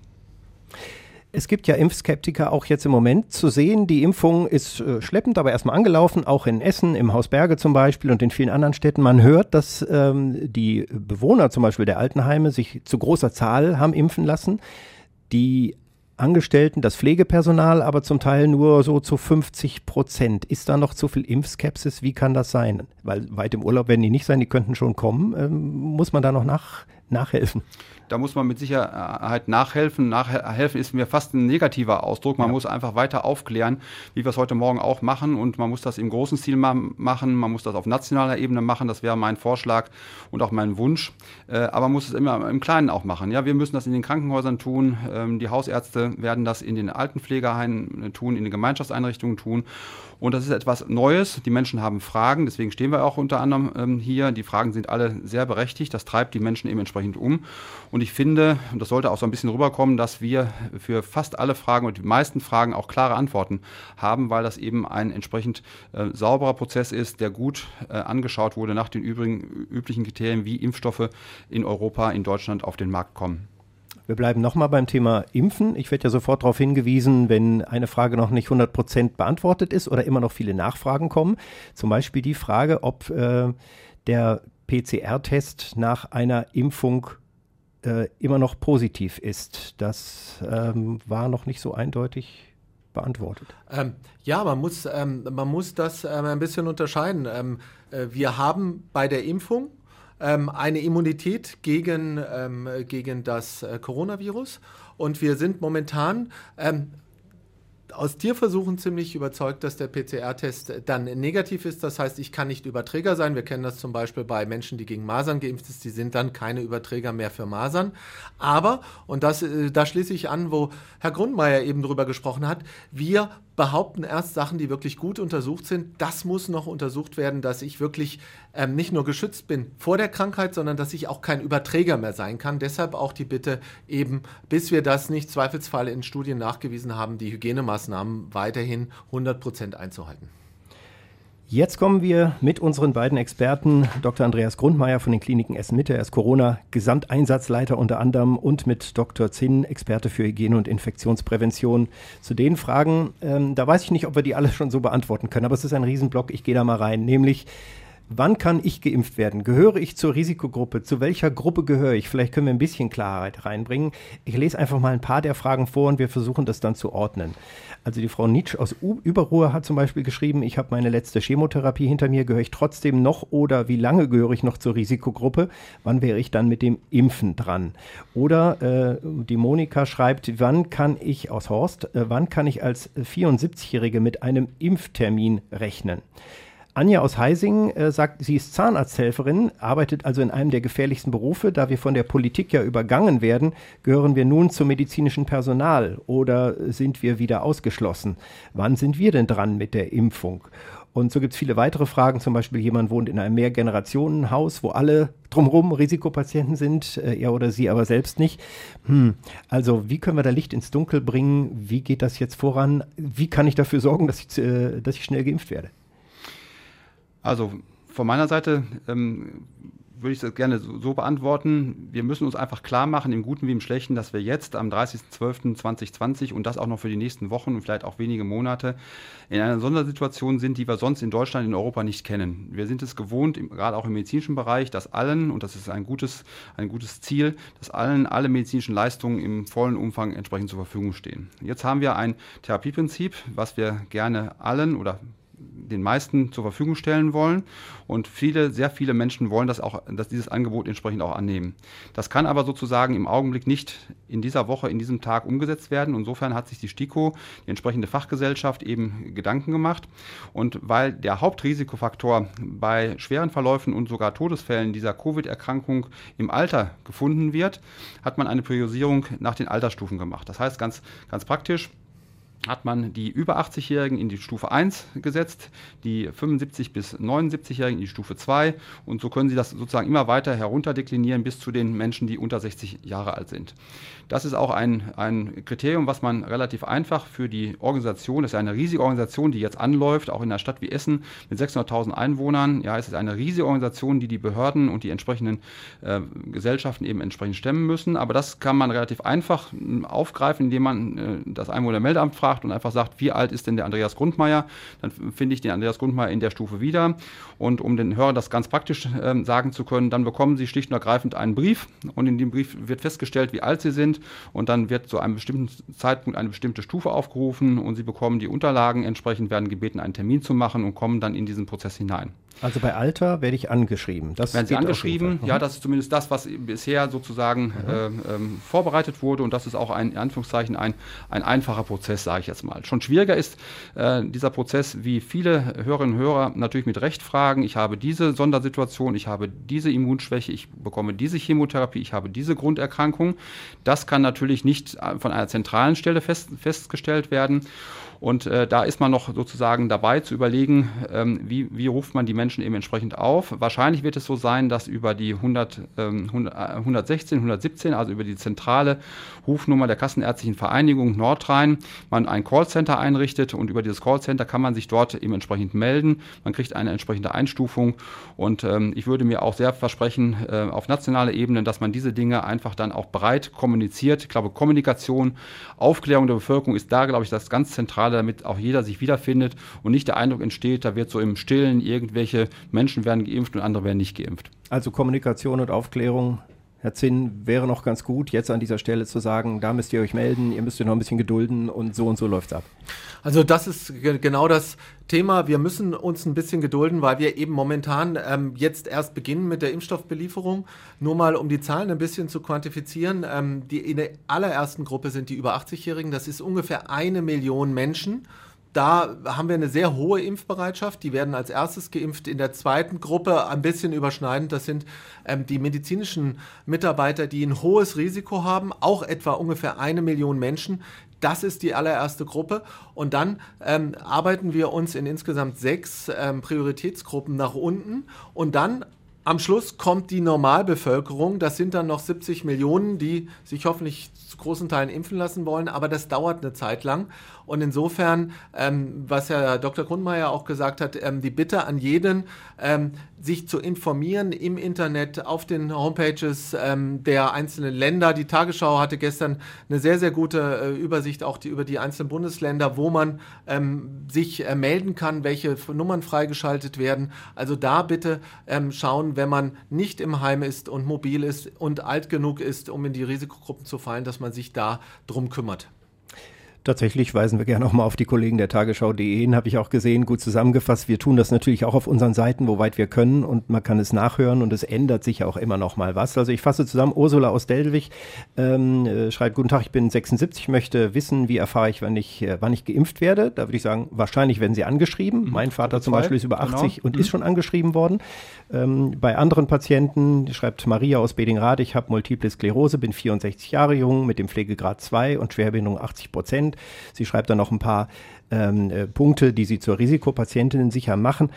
Es gibt ja Impfskeptiker auch jetzt im Moment zu sehen. Die Impfung ist schleppend, aber erstmal angelaufen, auch in Essen, im Haus Berge zum Beispiel und in vielen anderen Städten. Man hört, dass die Bewohner zum Beispiel der Altenheime sich zu großer Zahl haben impfen lassen. Die Angestellten, das Pflegepersonal, aber zum Teil nur so zu 50%. Ist da noch zu viel Impfskepsis? Wie kann das sein? Weil weit im Urlaub werden die nicht sein, die könnten schon kommen. Muss man da noch nachhelfen? Da muss man mit Sicherheit nachhelfen. Nachhelfen ist mir fast ein negativer Ausdruck. Man muss einfach weiter aufklären, wie wir es heute Morgen auch machen. Und man muss das im großen Stil machen. Man muss das auf nationaler Ebene machen. Das wäre mein Vorschlag und auch mein Wunsch. Aber man muss es immer im Kleinen auch machen. Ja, wir müssen das in den Krankenhäusern tun. Die Hausärzte werden das in den Altenpflegeheimen tun, in den Gemeinschaftseinrichtungen tun. Und das ist etwas Neues. Die Menschen haben Fragen. Deswegen stehen wir auch unter anderem hier. Die Fragen sind alle sehr berechtigt. Das treibt die Menschen eben entsprechend um. Und ich finde, und das sollte auch so ein bisschen rüberkommen, dass wir für fast alle Fragen und die meisten Fragen auch klare Antworten haben, weil das eben ein entsprechend sauberer Prozess ist, der gut angeschaut wurde nach den üblichen Kriterien, wie Impfstoffe in Europa, in Deutschland auf den Markt kommen. Wir bleiben nochmal beim Thema Impfen. Ich werde ja sofort darauf hingewiesen, wenn eine Frage noch nicht 100% beantwortet ist oder immer noch viele Nachfragen kommen. Zum Beispiel die Frage, ob der PCR-Test nach einer Impfung immer noch positiv ist. Das war noch nicht so eindeutig beantwortet. Ja, man muss das ein bisschen unterscheiden. Wir haben bei der Impfung eine Immunität gegen das Coronavirus, und wir sind momentan aus Tierversuchen ziemlich überzeugt, dass der PCR-Test dann negativ ist. Das heißt, ich kann nicht Überträger sein. Wir kennen das zum Beispiel bei Menschen, die gegen Masern geimpft sind. Die sind dann keine Überträger mehr für Masern. Aber, und da schließe ich an, wo Herr Grundmeier eben drüber gesprochen hat, wir behaupten erst Sachen, die wirklich gut untersucht sind. Das muss noch untersucht werden, dass ich wirklich nicht nur geschützt bin vor der Krankheit, sondern dass ich auch kein Überträger mehr sein kann. Deshalb auch die Bitte eben, bis wir das nicht zweifelsfall in Studien nachgewiesen haben, die Hygienemaßnahmen weiterhin 100% einzuhalten. Jetzt kommen wir mit unseren beiden Experten, Dr. Andreas Grundmeier von den Kliniken Essen-Mitte, er ist Corona-Gesamteinsatzleiter unter anderem, und mit Dr. Zinn, Experte für Hygiene und Infektionsprävention, zu den Fragen. Da weiß ich nicht, ob wir die alle schon so beantworten können, aber es ist ein Riesenblock, ich gehe da mal rein, nämlich: Wann kann ich geimpft werden? Gehöre ich zur Risikogruppe? Zu welcher Gruppe gehöre ich? Vielleicht können wir ein bisschen Klarheit reinbringen. Ich lese einfach mal ein paar der Fragen vor und wir versuchen das dann zu ordnen. Also die Frau Nitsch aus Überruhr hat zum Beispiel geschrieben: Ich habe meine letzte Chemotherapie hinter mir. Gehöre ich trotzdem noch, oder wie lange gehöre ich noch zur Risikogruppe? Wann wäre ich dann mit dem Impfen dran? Oder die Monika schreibt: Wann kann ich aus Horst, wann kann ich als 74-Jährige mit einem Impftermin rechnen? Anja aus Heising sagt, sie ist Zahnarzthelferin, arbeitet also in einem der gefährlichsten Berufe. Da wir von der Politik ja übergangen werden, gehören wir nun zum medizinischen Personal oder sind wir wieder ausgeschlossen? Wann sind wir denn dran mit der Impfung? Und so gibt es viele weitere Fragen, zum Beispiel jemand wohnt in einem Mehrgenerationenhaus, wo alle drumherum Risikopatienten sind, er oder sie aber selbst nicht. Also wie können wir da Licht ins Dunkel bringen? Wie geht das jetzt voran? Wie kann ich dafür sorgen, dass ich schnell geimpft werde? Also von meiner Seite würde ich das gerne so beantworten. Wir müssen uns einfach klar machen, im Guten wie im Schlechten, dass wir jetzt am 30.12.2020 und das auch noch für die nächsten Wochen und vielleicht auch wenige Monate in einer Sondersituation sind, die wir sonst in Deutschland, in Europa nicht kennen. Wir sind es gewohnt, gerade auch im medizinischen Bereich, dass allen, und das ist ein gutes Ziel, dass allen alle medizinischen Leistungen im vollen Umfang entsprechend zur Verfügung stehen. Jetzt haben wir ein Therapieprinzip, was wir gerne allen oder den meisten zur Verfügung stellen wollen und sehr viele Menschen wollen dass dieses Angebot entsprechend auch annehmen. Das kann aber sozusagen im Augenblick nicht in dieser Woche, in diesem Tag umgesetzt werden. Insofern hat sich die STIKO, die entsprechende Fachgesellschaft, eben Gedanken gemacht und weil der Hauptrisikofaktor bei schweren Verläufen und sogar Todesfällen dieser Covid-Erkrankung im Alter gefunden wird, hat man eine Priorisierung nach den Altersstufen gemacht. Das heißt ganz praktisch, hat man die über 80-Jährigen in die Stufe 1 gesetzt, die 75- bis 79-Jährigen in die Stufe 2 und so können Sie das sozusagen immer weiter herunterdeklinieren bis zu den Menschen, die unter 60 Jahre alt sind. Das ist auch ein Kriterium, was man relativ einfach für die Organisation, das ist eine riesige Organisation, die jetzt anläuft, auch in einer Stadt wie Essen mit 600.000 Einwohnern. Ja, es ist eine riesige Organisation, die Behörden und die entsprechenden Gesellschaften eben entsprechend stemmen müssen. Aber das kann man relativ einfach aufgreifen, indem man das Einwohnermeldeamt fragt und einfach sagt, wie alt ist denn der Andreas Grundmeier? Dann finde ich den Andreas Grundmeier in der Stufe wieder. Und um den Hörern das ganz praktisch sagen zu können, dann bekommen Sie schlicht und ergreifend einen Brief und in dem Brief wird festgestellt, wie alt Sie sind. Und dann wird zu einem bestimmten Zeitpunkt eine bestimmte Stufe aufgerufen und Sie bekommen die Unterlagen entsprechend, werden gebeten, einen Termin zu machen und kommen dann in diesen Prozess hinein. Also bei Alter werde ich angeschrieben. Das werden Sie angeschrieben, ja, das ist zumindest das, was bisher sozusagen vorbereitet wurde und das ist auch in Anführungszeichen ein einfacher Prozess, sage ich jetzt mal. Schon schwieriger ist dieser Prozess, wie viele Hörerinnen und Hörer natürlich mit Recht fragen, ich habe diese Sondersituation, ich habe diese Immunschwäche, ich bekomme diese Chemotherapie, ich habe diese Grunderkrankung. Das kann natürlich nicht von einer zentralen Stelle festgestellt werden. Und da ist man noch sozusagen dabei zu überlegen, wie ruft man die Menschen eben entsprechend auf. Wahrscheinlich wird es so sein, dass über die 116, 117, also über die zentrale Rufnummer der Kassenärztlichen Vereinigung Nordrhein, man ein Callcenter einrichtet und über dieses Callcenter kann man sich dort eben entsprechend melden. Man kriegt eine entsprechende Einstufung und ich würde mir auch sehr versprechen, auf nationaler Ebene, dass man diese Dinge einfach dann auch breit kommuniziert. Ich glaube, Kommunikation, Aufklärung der Bevölkerung ist da, glaube ich, das ganz Zentrale, damit auch jeder sich wiederfindet und nicht der Eindruck entsteht, da wird so im Stillen irgendwelche Menschen werden geimpft und andere werden nicht geimpft. Also Kommunikation und Aufklärung, Herr Zinn, wäre noch ganz gut, jetzt an dieser Stelle zu sagen, da müsst ihr euch melden, ihr müsst euch noch ein bisschen gedulden und so läuft's ab. Also das ist genau das Thema. Wir müssen uns ein bisschen gedulden, weil wir eben momentan jetzt erst beginnen mit der Impfstoffbelieferung. Nur mal, um die Zahlen ein bisschen zu quantifizieren. In der allerersten Gruppe sind die über 80-Jährigen. Das ist ungefähr 1 Million Menschen. Da haben wir eine sehr hohe Impfbereitschaft. Die werden als erstes geimpft. In der zweiten Gruppe ein bisschen überschneidend. Das sind die medizinischen Mitarbeiter, die ein hohes Risiko haben. Auch etwa ungefähr 1 Million Menschen. Das ist die allererste Gruppe. Und dann arbeiten wir uns in insgesamt 6 Prioritätsgruppen nach unten. Und dann am Schluss kommt die Normalbevölkerung. Das sind dann noch 70 Millionen, die sich hoffentlich zu großen Teilen impfen lassen wollen. Aber das dauert eine Zeit lang. Und insofern, was Herr Dr. Grundmeier auch gesagt hat, die Bitte an jeden, sich zu informieren im Internet, auf den Homepages der einzelnen Länder. Die Tagesschau hatte gestern eine sehr, sehr gute Übersicht auch über die einzelnen Bundesländer, wo man sich melden kann, welche Nummern freigeschaltet werden. Also da bitte schauen, wenn man nicht im Heim ist und mobil ist und alt genug ist, um in die Risikogruppen zu fallen, dass man sich da drum kümmert. Tatsächlich weisen wir gerne auch mal auf die Kollegen der Tagesschau.de, habe ich auch gesehen, gut zusammengefasst. Wir tun das natürlich auch auf unseren Seiten, woweit wir können, und man kann es nachhören und es ändert sich ja auch immer noch mal was. Also ich fasse zusammen, Ursula aus Delwig schreibt, guten Tag, ich bin 76, möchte wissen, wie erfahre ich, wann ich geimpft werde. Da würde ich sagen, wahrscheinlich werden Sie angeschrieben. Mein Vater zum Beispiel ist über 80 und ist schon angeschrieben worden. Bei anderen Patienten, schreibt Maria aus Bedingrad, ich habe Multiple Sklerose, bin 64 Jahre jung, mit dem Pflegegrad 2 und Schwerbehinderung 80%. Sie schreibt dann noch ein paar Punkte, die sie zur Risikopatientin sicher machen.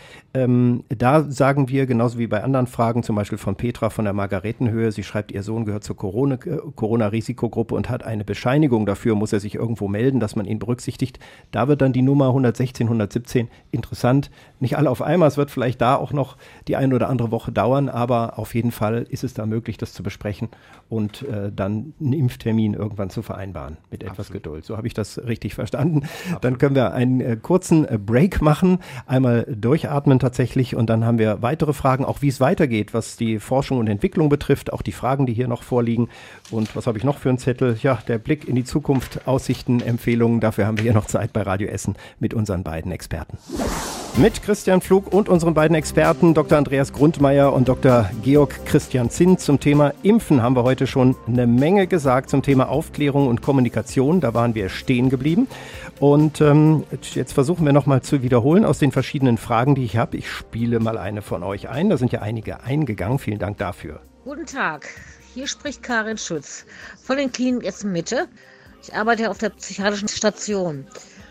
Da sagen wir, genauso wie bei anderen Fragen, zum Beispiel von Petra von der Margaretenhöhe, sie schreibt, ihr Sohn gehört zur Corona-Risikogruppe und hat eine Bescheinigung dafür, muss er sich irgendwo melden, dass man ihn berücksichtigt. Da wird dann die Nummer 116, 117 interessant. Nicht alle auf einmal, es wird vielleicht da auch noch die eine oder andere Woche dauern, aber auf jeden Fall ist es da möglich, das zu besprechen und dann einen Impftermin irgendwann zu vereinbaren mit etwas Geduld. So habe ich das richtig verstanden. Dann können wir einen kurzen Break machen, einmal durchatmen tatsächlich und dann haben wir weitere Fragen, auch wie es weitergeht, was die Forschung und Entwicklung betrifft, auch die Fragen, die hier noch vorliegen. Und was habe ich noch für einen Zettel? Ja, der Blick in die Zukunft, Aussichten, Empfehlungen, dafür haben wir hier noch Zeit bei Radio Essen mit unseren beiden Experten. Mit Christian Pflug und unseren beiden Experten, Dr. Andreas Grundmeier und Dr. Georg Christian Zinn. Zum Thema Impfen haben wir heute schon eine Menge gesagt, zum Thema Aufklärung und Kommunikation. Da waren wir stehen geblieben. Und jetzt versuchen wir nochmal zu wiederholen aus den verschiedenen Fragen, die ich habe. Ich spiele mal eine von euch ein. Da sind ja einige eingegangen. Vielen Dank dafür. Guten Tag, hier spricht Karin Schütz von den Kliniken Essen-Mitte. Ich arbeite auf der psychiatrischen Station.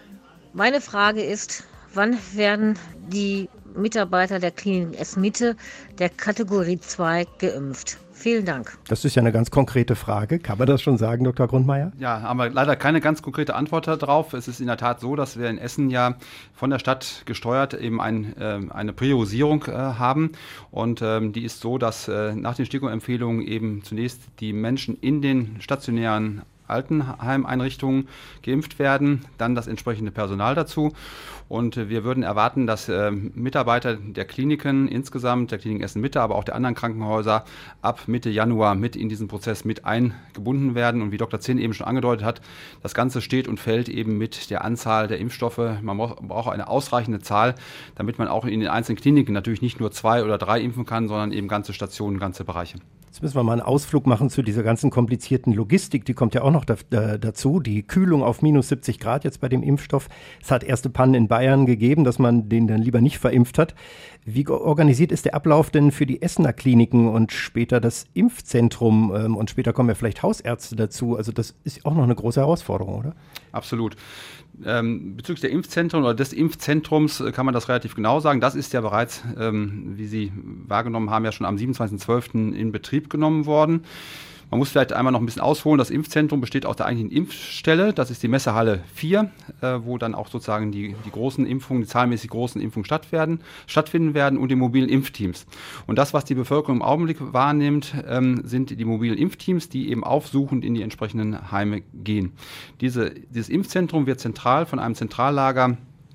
Meine Frage ist, wann werden die Mitarbeiter der Kliniken Essen-Mitte der Kategorie 2 geimpft? Vielen Dank. Das ist ja eine ganz konkrete Frage. Kann man das schon sagen, Dr. Grundmeier? Ja, haben wir leider keine ganz konkrete Antwort darauf. Es ist in der Tat so, dass wir in Essen ja von der Stadt gesteuert eben eine Priorisierung haben. Und die ist so, dass nach den STIKO-Empfehlungen eben zunächst die Menschen in den stationären Altenheimeinrichtungen geimpft werden, dann das entsprechende Personal dazu. Und wir würden erwarten, dass Mitarbeiter der Kliniken insgesamt, der Klinik Essen-Mitte, aber auch der anderen Krankenhäuser ab Mitte Januar mit in diesen Prozess mit eingebunden werden. Und wie Dr. Zinn eben schon angedeutet hat, das Ganze steht und fällt eben mit der Anzahl der Impfstoffe. Man braucht eine ausreichende Zahl, damit man auch in den einzelnen Kliniken natürlich nicht nur 2 oder 3 impfen kann, sondern eben ganze Stationen, ganze Bereiche. Jetzt müssen wir mal einen Ausflug machen zu dieser ganzen komplizierten Logistik. Die kommt ja auch noch dazu. Die Kühlung auf minus 70 Grad jetzt bei dem Impfstoff. Es hat erste Pannen in Bayern gegeben, dass man den dann lieber nicht verimpft hat. Wie organisiert ist der Ablauf denn für die Essener Kliniken und später das Impfzentrum? Und später kommen ja vielleicht Hausärzte dazu. Also das ist auch noch eine große Herausforderung, oder? Absolut. Bezüglich der Impfzentren oder des Impfzentrums kann man das relativ genau sagen. Das ist ja bereits, wie Sie wahrgenommen haben, ja schon am 27.12. in Betrieb genommen worden. Man muss vielleicht einmal noch ein bisschen ausholen. Das Impfzentrum besteht aus der eigentlichen Impfstelle. Das ist die Messehalle 4, wo dann auch sozusagen die großen Impfungen, die zahlenmäßig großen Impfungen stattfinden werden und die mobilen Impfteams. Und das, was die Bevölkerung im Augenblick wahrnimmt, sind die mobilen Impfteams, die eben aufsuchend in die entsprechenden Heime gehen. Dieses Impfzentrum wird zentral von einem Zentrallager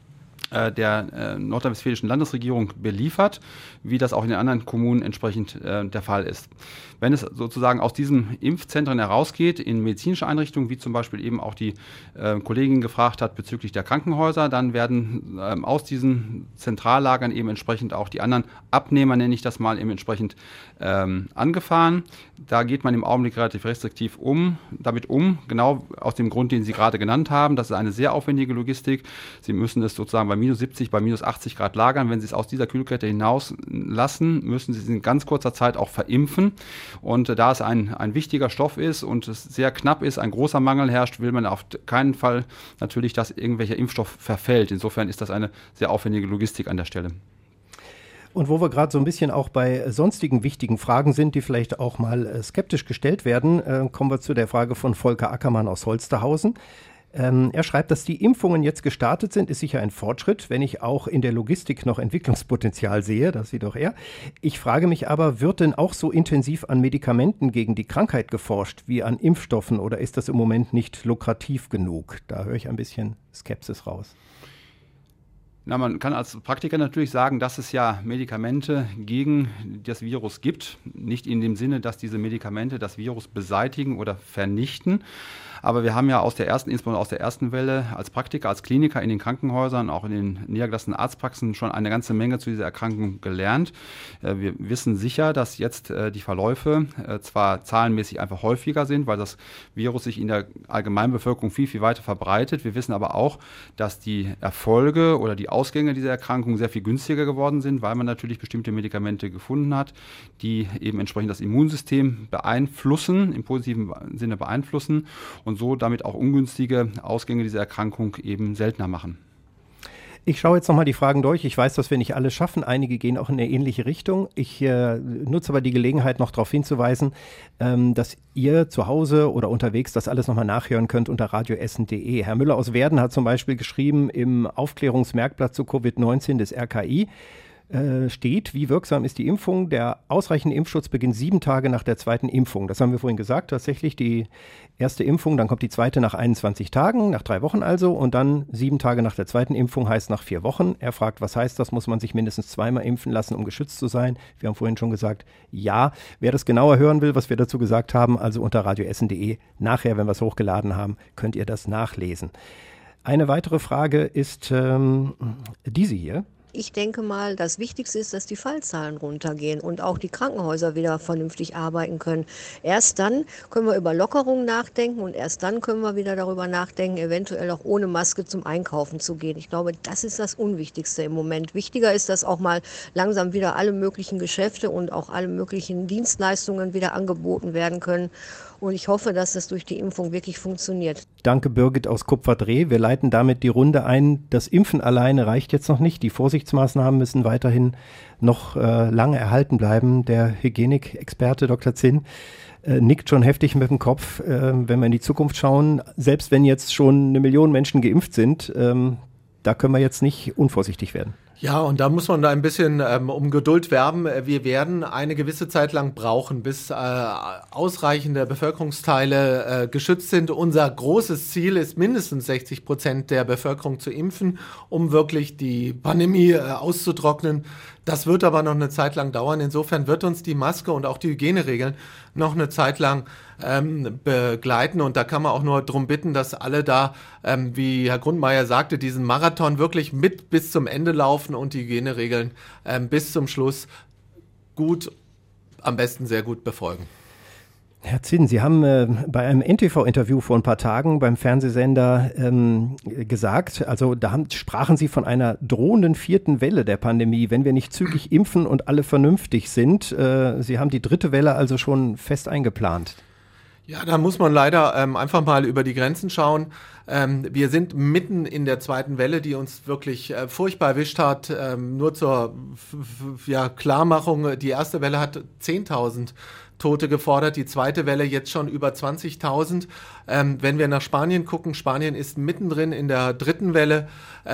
der nordrhein-westfälischen Landesregierung beliefert, wie das auch in den anderen Kommunen entsprechend der Fall ist. Wenn es sozusagen aus diesen Impfzentren herausgeht, in medizinische Einrichtungen, wie zum Beispiel eben auch die Kollegin gefragt hat bezüglich der Krankenhäuser, dann werden aus diesen Zentrallagern eben entsprechend auch die anderen Abnehmer, nenne ich das mal, eben entsprechend angefahren. Da geht man im Augenblick relativ restriktiv damit um, genau aus dem Grund, den Sie gerade genannt haben. Das ist eine sehr aufwendige Logistik. Sie müssen es sozusagen bei minus 70, bei minus 80 Grad lagern. Wenn Sie es aus dieser Kühlkette hinaus lassen, müssen Sie es in ganz kurzer Zeit auch verimpfen. Und da es ein wichtiger Stoff ist und es sehr knapp ist, ein großer Mangel herrscht, will man auf keinen Fall natürlich, dass irgendwelcher Impfstoff verfällt. Insofern ist das eine sehr aufwendige Logistik an der Stelle. Und wo wir gerade so ein bisschen auch bei sonstigen wichtigen Fragen sind, die vielleicht auch mal skeptisch gestellt werden, kommen wir zu der Frage von Volker Ackermann aus Holsterhausen. Er schreibt, dass die Impfungen jetzt gestartet sind, ist sicher ein Fortschritt, wenn ich auch in der Logistik noch Entwicklungspotenzial sehe, das sieht doch er. Ich frage mich aber, wird denn auch so intensiv an Medikamenten gegen die Krankheit geforscht wie an Impfstoffen oder ist das im Moment nicht lukrativ genug? Da höre ich ein bisschen Skepsis raus. Na, man kann als Praktiker natürlich sagen, dass es ja Medikamente gegen das Virus gibt. Nicht in dem Sinne, dass diese Medikamente das Virus beseitigen oder vernichten. Aber wir haben ja insbesondere aus der ersten Welle als Praktiker, als Kliniker in den Krankenhäusern, auch in den niedergelassenen Arztpraxen schon eine ganze Menge zu dieser Erkrankung gelernt. Wir wissen sicher, dass jetzt die Verläufe zwar zahlenmäßig einfach häufiger sind, weil das Virus sich in der Allgemeinbevölkerung viel, viel weiter verbreitet. Wir wissen aber auch, dass die Erfolge oder die Ausgänge dieser Erkrankung sehr viel günstiger geworden sind, weil man natürlich bestimmte Medikamente gefunden hat, die eben entsprechend das Immunsystem beeinflussen, im positiven Sinne beeinflussen und so damit auch ungünstige Ausgänge dieser Erkrankung eben seltener machen. Ich schaue jetzt nochmal die Fragen durch. Ich weiß, dass wir nicht alle schaffen. Einige gehen auch in eine ähnliche Richtung. Ich nutze aber die Gelegenheit, noch darauf hinzuweisen, dass ihr zu Hause oder unterwegs das alles nochmal nachhören könnt unter radioessen.de. Herr Müller aus Werden hat zum Beispiel geschrieben im Aufklärungsmerkblatt zu Covid-19 des RKI, steht, wie wirksam ist die Impfung. Der ausreichende Impfschutz beginnt 7 Tage nach der zweiten Impfung. Das haben wir vorhin gesagt, tatsächlich die erste Impfung, dann kommt die zweite nach 21 Tagen, nach 3 Wochen also, und dann 7 Tage nach der zweiten Impfung heißt nach 4 Wochen. Er fragt, was heißt das? Muss man sich mindestens 2-mal impfen lassen, um geschützt zu sein? Wir haben vorhin schon gesagt, ja. Wer das genauer hören will, was wir dazu gesagt haben, also unter radioessen.de, nachher, wenn wir es hochgeladen haben, könnt ihr das nachlesen. Eine weitere Frage ist diese hier. Ich denke mal, das Wichtigste ist, dass die Fallzahlen runtergehen und auch die Krankenhäuser wieder vernünftig arbeiten können. Erst dann können wir über Lockerungen nachdenken und erst dann können wir wieder darüber nachdenken, eventuell auch ohne Maske zum Einkaufen zu gehen. Ich glaube, das ist das Unwichtigste im Moment. Wichtiger ist, dass auch mal langsam wieder alle möglichen Geschäfte und auch alle möglichen Dienstleistungen wieder angeboten werden können. Und ich hoffe, dass das durch die Impfung wirklich funktioniert. Danke, Birgit aus Kupferdreh. Wir leiten damit die Runde ein. Das Impfen alleine reicht jetzt noch nicht. Die Vorsichtsmaßnahmen müssen weiterhin noch lange erhalten bleiben. Der Hygienikexperte Dr. Zinn nickt schon heftig mit dem Kopf, wenn wir in die Zukunft schauen. Selbst wenn jetzt schon 1 Million Menschen geimpft sind, da können wir jetzt nicht unvorsichtig werden. Ja, und da muss man da ein bisschen um Geduld werben. Wir werden eine gewisse Zeit lang brauchen, bis ausreichende Bevölkerungsteile geschützt sind. Unser großes Ziel ist, mindestens 60% der Bevölkerung zu impfen, um wirklich die Pandemie auszutrocknen. Das wird aber noch eine Zeit lang dauern. Insofern wird uns die Maske und auch die Hygieneregeln noch eine Zeit lang begleiten. Und da kann man auch nur darum bitten, dass alle da, wie Herr Grundmeier sagte, diesen Marathon wirklich mit bis zum Ende laufen und die Hygieneregeln bis zum Schluss gut, am besten sehr gut befolgen. Herr Zinn, Sie haben bei einem NTV-Interview vor ein paar Tagen beim Fernsehsender gesagt, also da sprachen Sie von einer drohenden 4. Welle der Pandemie, wenn wir nicht zügig impfen und alle vernünftig sind. Sie haben die 3. Welle also schon fest eingeplant. Ja, da muss man leider einfach mal über die Grenzen schauen. Wir sind mitten in der 2. Welle, die uns wirklich furchtbar erwischt hat. Nur zur Klarmachung, die erste Welle hat 10.000 Tote gefordert, die 2. Welle jetzt schon über 20.000. Wenn wir nach Spanien gucken, Spanien ist mittendrin in der 3. Welle.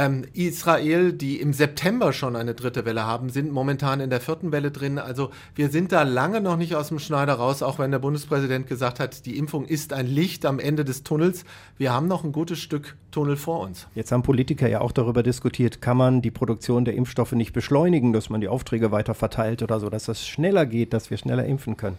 Israel, die im September schon eine 3. Welle haben, sind momentan in der 4. Welle drin. Also wir sind da lange noch nicht aus dem Schneider raus, auch wenn der Bundespräsident gesagt hat, die Impfung ist ein Licht am Ende des Tunnels. Wir haben noch ein gutes Stück Tunnel vor uns. Jetzt haben Politiker ja auch darüber diskutiert, kann man die Produktion der Impfstoffe nicht beschleunigen, dass man die Aufträge weiter verteilt oder so, dass das schneller geht, dass wir schneller impfen können.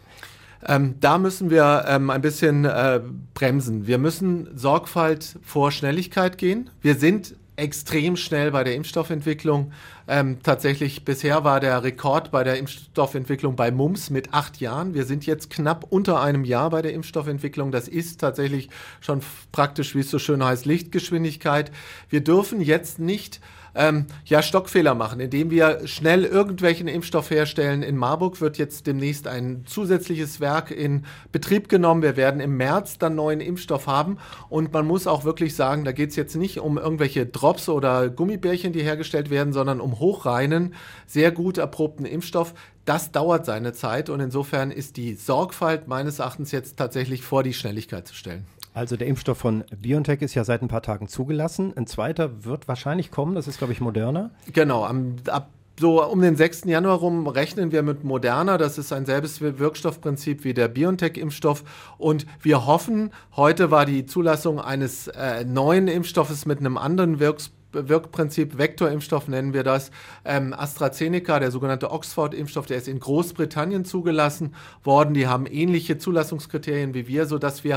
Da müssen wir ein bisschen bremsen. Wir müssen Sorgfalt vor Schnelligkeit gehen. Wir sind extrem schnell bei der Impfstoffentwicklung. Tatsächlich bisher war der Rekord bei der Impfstoffentwicklung bei Mumps mit 8 Jahren. Wir sind jetzt knapp unter einem Jahr bei der Impfstoffentwicklung. Das ist tatsächlich schon praktisch, wie es so schön heißt, Lichtgeschwindigkeit. Wir dürfen jetzt nicht Stockfehler machen, indem wir schnell irgendwelchen Impfstoff herstellen. In Marburg wird jetzt demnächst ein zusätzliches Werk in Betrieb genommen. Wir werden im März dann neuen Impfstoff haben und man muss auch wirklich sagen, da geht es jetzt nicht um irgendwelche Drops oder Gummibärchen, die hergestellt werden, sondern um hochreinen, sehr gut erprobten Impfstoff. Das dauert seine Zeit und insofern ist die Sorgfalt meines Erachtens jetzt tatsächlich vor die Schnelligkeit zu stellen. Also der Impfstoff von BioNTech ist ja seit ein paar Tagen zugelassen. Ein zweiter wird wahrscheinlich kommen, das ist, glaube ich, Moderna. Genau, so um den 6. Januar rum rechnen wir mit Moderna. Das ist ein selbes Wirkstoffprinzip wie der BioNTech-Impfstoff. Und wir hoffen, heute war die Zulassung eines neuen Impfstoffes mit einem anderen Wirkprinzip, Vektorimpfstoff nennen wir das. AstraZeneca, der sogenannte Oxford-Impfstoff, der ist in Großbritannien zugelassen worden. Die haben ähnliche Zulassungskriterien wie wir, sodass wir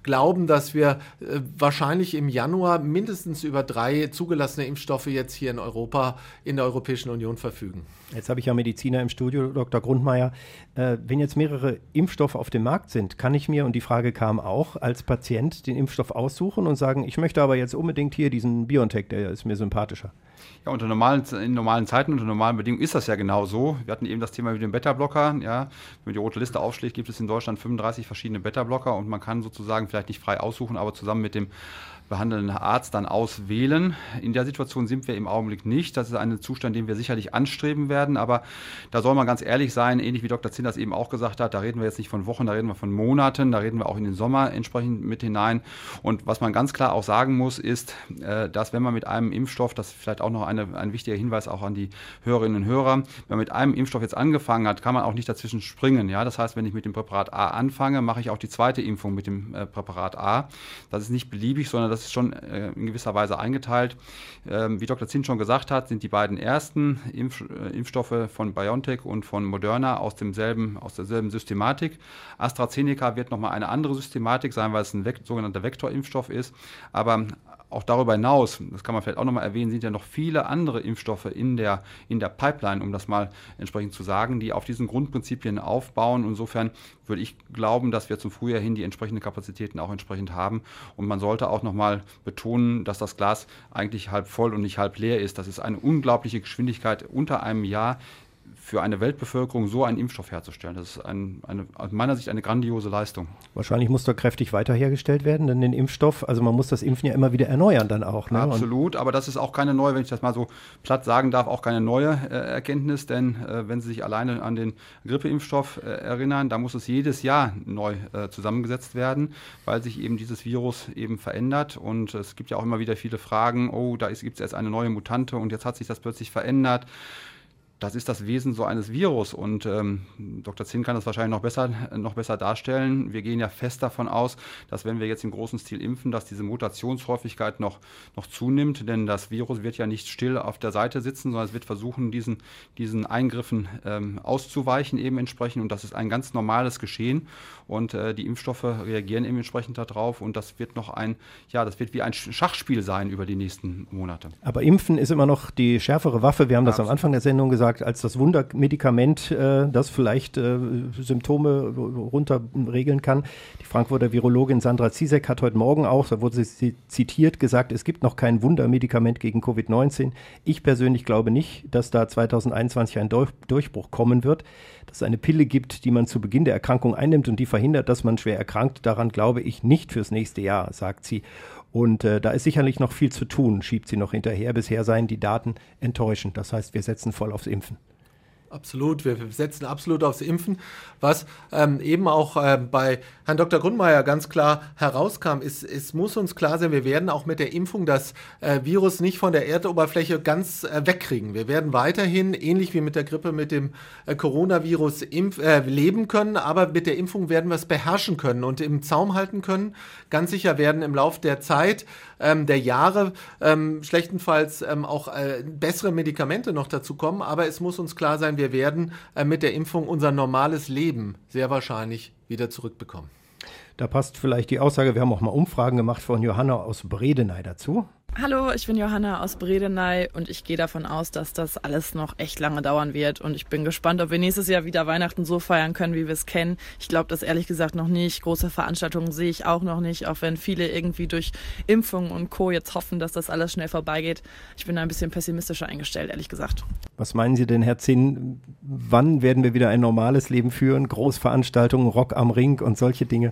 glauben, dass wir wahrscheinlich im Januar mindestens über 3 zugelassene Impfstoffe jetzt hier in Europa, in der Europäischen Union verfügen. Jetzt habe ich ja Mediziner im Studio, Dr. Grundmeier. Wenn jetzt mehrere Impfstoffe auf dem Markt sind, kann ich mir, und die Frage kam auch, als Patient den Impfstoff aussuchen und sagen, ich möchte aber jetzt unbedingt hier diesen BioNTech, der ist mir sympathischer? Ja, in normalen Zeiten, unter normalen Bedingungen ist das ja genau so. Wir hatten eben das Thema mit dem Beta-Blocker. Ja. Wenn man die rote Liste aufschlägt, gibt es in Deutschland 35 verschiedene Beta-Blocker und man kann sozusagen vielleicht nicht frei aussuchen, aber zusammen mit dem behandelnden Arzt dann auswählen. In der Situation sind wir im Augenblick nicht. Das ist ein Zustand, den wir sicherlich anstreben werden, aber da soll man ganz ehrlich sein, ähnlich wie Dr. Zinn das eben auch gesagt hat, da reden wir jetzt nicht von Wochen, da reden wir von Monaten, da reden wir auch in den Sommer entsprechend mit hinein. Und was man ganz klar auch sagen muss, ist, dass wenn man mit einem Impfstoff, das ist vielleicht auch noch ein wichtiger Hinweis auch an die Hörerinnen und Hörer, wenn man mit einem Impfstoff jetzt angefangen hat, kann man auch nicht dazwischen springen. Ja? Das heißt, wenn ich mit dem Präparat A anfange, mache ich auch die zweite Impfung mit dem Präparat A. Das ist nicht beliebig, sondern das ist schon in gewisser Weise eingeteilt. Wie Dr. Zinn schon gesagt hat, sind die beiden ersten Impfstoffe von BioNTech und von Moderna aus derselben Systematik. AstraZeneca wird nochmal eine andere Systematik sein, weil es ein sogenannter Vektorimpfstoff ist. Aber auch darüber hinaus, das kann man vielleicht auch nochmal erwähnen, sind ja noch viele andere Impfstoffe in der Pipeline, um das mal entsprechend zu sagen, die auf diesen Grundprinzipien aufbauen. Insofern würde ich glauben, dass wir zum Frühjahr hin die entsprechenden Kapazitäten auch entsprechend haben. Und man sollte auch nochmal betonen, dass das Glas eigentlich halb voll und nicht halb leer ist. Das ist eine unglaubliche Geschwindigkeit, unter einem Jahr für eine Weltbevölkerung so einen Impfstoff herzustellen. Das ist aus meiner Sicht eine grandiose Leistung. Wahrscheinlich muss da kräftig weiter hergestellt werden, denn den Impfstoff, also man muss das Impfen ja immer wieder erneuern dann auch. Ne? Absolut, aber das ist auch keine neue, wenn ich das mal so platt sagen darf, auch keine neue Erkenntnis, denn wenn Sie sich alleine an den Grippeimpfstoff erinnern, da muss es jedes Jahr neu zusammengesetzt werden, weil sich eben dieses Virus eben verändert und es gibt ja auch immer wieder viele Fragen, da gibt es erst eine neue Mutante und jetzt hat sich das plötzlich verändert. Das ist das Wesen so eines Virus und Dr. Zinn kann das wahrscheinlich noch besser darstellen. Wir gehen ja fest davon aus, dass wenn wir jetzt im großen Stil impfen, dass diese Mutationshäufigkeit noch zunimmt, denn das Virus wird ja nicht still auf der Seite sitzen, sondern es wird versuchen, diesen Eingriffen auszuweichen eben entsprechend und das ist ein ganz normales Geschehen und die Impfstoffe reagieren eben entsprechend darauf und das wird das wird wie ein Schachspiel sein über die nächsten Monate. Aber Impfen ist immer noch die schärfere Waffe. Wir haben das am Anfang der Sendung gesagt, als das Wundermedikament, das vielleicht Symptome runterregeln kann. Die Frankfurter Virologin Sandra Ziesek hat heute Morgen auch, da wurde sie zitiert, gesagt, es gibt noch kein Wundermedikament gegen Covid-19. Ich persönlich glaube nicht, dass da 2021 ein Durchbruch kommen wird, dass es eine Pille gibt, die man zu Beginn der Erkrankung einnimmt und die verhindert, dass man schwer erkrankt. Daran glaube ich nicht fürs nächste Jahr, sagt sie. Und da ist sicherlich noch viel zu tun, schiebt sie noch hinterher. Bisher seien die Daten enttäuschend. Das heißt, wir setzen voll aufs Impfen. Absolut, wir setzen absolut aufs Impfen. Was eben auch bei Herrn Dr. Grundmeier ganz klar herauskam, es muss uns klar sein, wir werden auch mit der Impfung das Virus nicht von der Erdoberfläche ganz wegkriegen. Wir werden weiterhin, ähnlich wie mit der Grippe, mit dem Coronavirus leben können, aber mit der Impfung werden wir es beherrschen können und im Zaum halten können. Ganz sicher werden im Laufe der Zeit, der Jahre, schlechtenfalls auch bessere Medikamente noch dazu kommen, aber es muss uns klar sein, wir werden mit der Impfung unser normales Leben sehr wahrscheinlich wieder zurückbekommen. Da passt vielleicht die Aussage, wir haben auch mal Umfragen gemacht von Johanna aus Bredeney dazu. Hallo, ich bin Johanna aus Bredeney und ich gehe davon aus, dass das alles noch echt lange dauern wird und ich bin gespannt, ob wir nächstes Jahr wieder Weihnachten so feiern können, wie wir es kennen. Ich glaube das ehrlich gesagt noch nicht. Große Veranstaltungen sehe ich auch noch nicht, auch wenn viele irgendwie durch Impfungen und Co. jetzt hoffen, dass das alles schnell vorbeigeht. Ich bin da ein bisschen pessimistischer eingestellt, ehrlich gesagt. Was meinen Sie denn, Herr Zinn, wann werden wir wieder ein normales Leben führen? Großveranstaltungen, Rock am Ring und solche Dinge?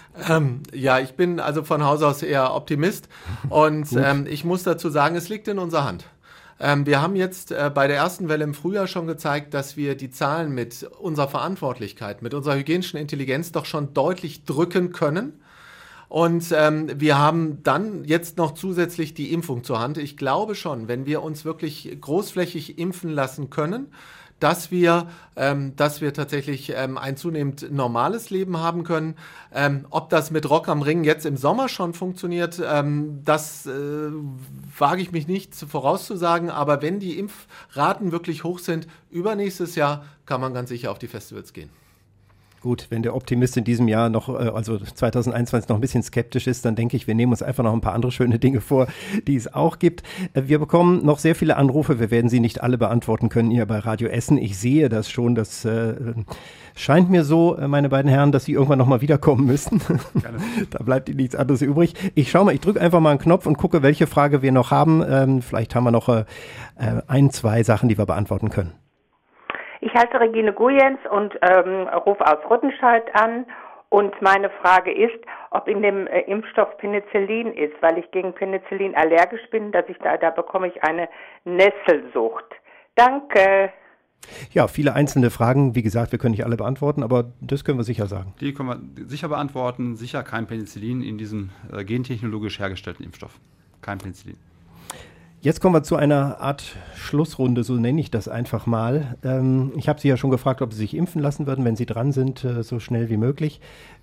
Ja, ich bin also von Haus aus eher Optimist und ich muss dazu sagen, es liegt in unserer Hand. Wir haben jetzt bei der ersten Welle im Frühjahr schon gezeigt, dass wir die Zahlen mit unserer Verantwortlichkeit, mit unserer hygienischen Intelligenz doch schon deutlich drücken können. Und wir haben dann jetzt noch zusätzlich die Impfung zur Hand. Ich glaube schon, wenn wir uns wirklich großflächig impfen lassen können, dass wir tatsächlich ein zunehmend normales Leben haben können. Ob das mit Rock am Ring jetzt im Sommer schon funktioniert, das wage ich mich nicht vorauszusagen. Aber wenn die Impfraten wirklich hoch sind, übernächstes Jahr kann man ganz sicher auf die Festivals gehen. Gut, wenn der Optimist in diesem Jahr noch, also 2021 noch ein bisschen skeptisch ist, dann denke ich, wir nehmen uns einfach noch ein paar andere schöne Dinge vor, die es auch gibt. Wir bekommen noch sehr viele Anrufe. Wir werden sie nicht alle beantworten können hier bei Radio Essen. Ich sehe das schon. Das scheint mir so, meine beiden Herren, dass Sie irgendwann nochmal wiederkommen müssen. Da bleibt Ihnen nichts anderes übrig. Ich schaue mal, ich drücke einfach mal einen Knopf und gucke, welche Frage wir noch haben. Vielleicht haben wir noch 1, 2 Sachen, die wir beantworten können. Ich heiße Regine Gujens und rufe aus Rüttenscheid an. Und meine Frage ist, ob in dem Impfstoff Penicillin ist, weil ich gegen Penicillin allergisch bin, dass ich da bekomme ich eine Nesselsucht. Danke. Ja, viele einzelne Fragen. Wie gesagt, wir können nicht alle beantworten, aber das können wir sicher sagen. Die können wir sicher beantworten. Sicher kein Penicillin in diesem gentechnologisch hergestellten Impfstoff. Kein Penicillin. Jetzt kommen wir zu einer Art Schlussrunde, so nenne ich das einfach mal. Ich habe Sie ja schon gefragt, ob Sie sich impfen lassen würden, wenn Sie dran sind, so schnell wie möglich.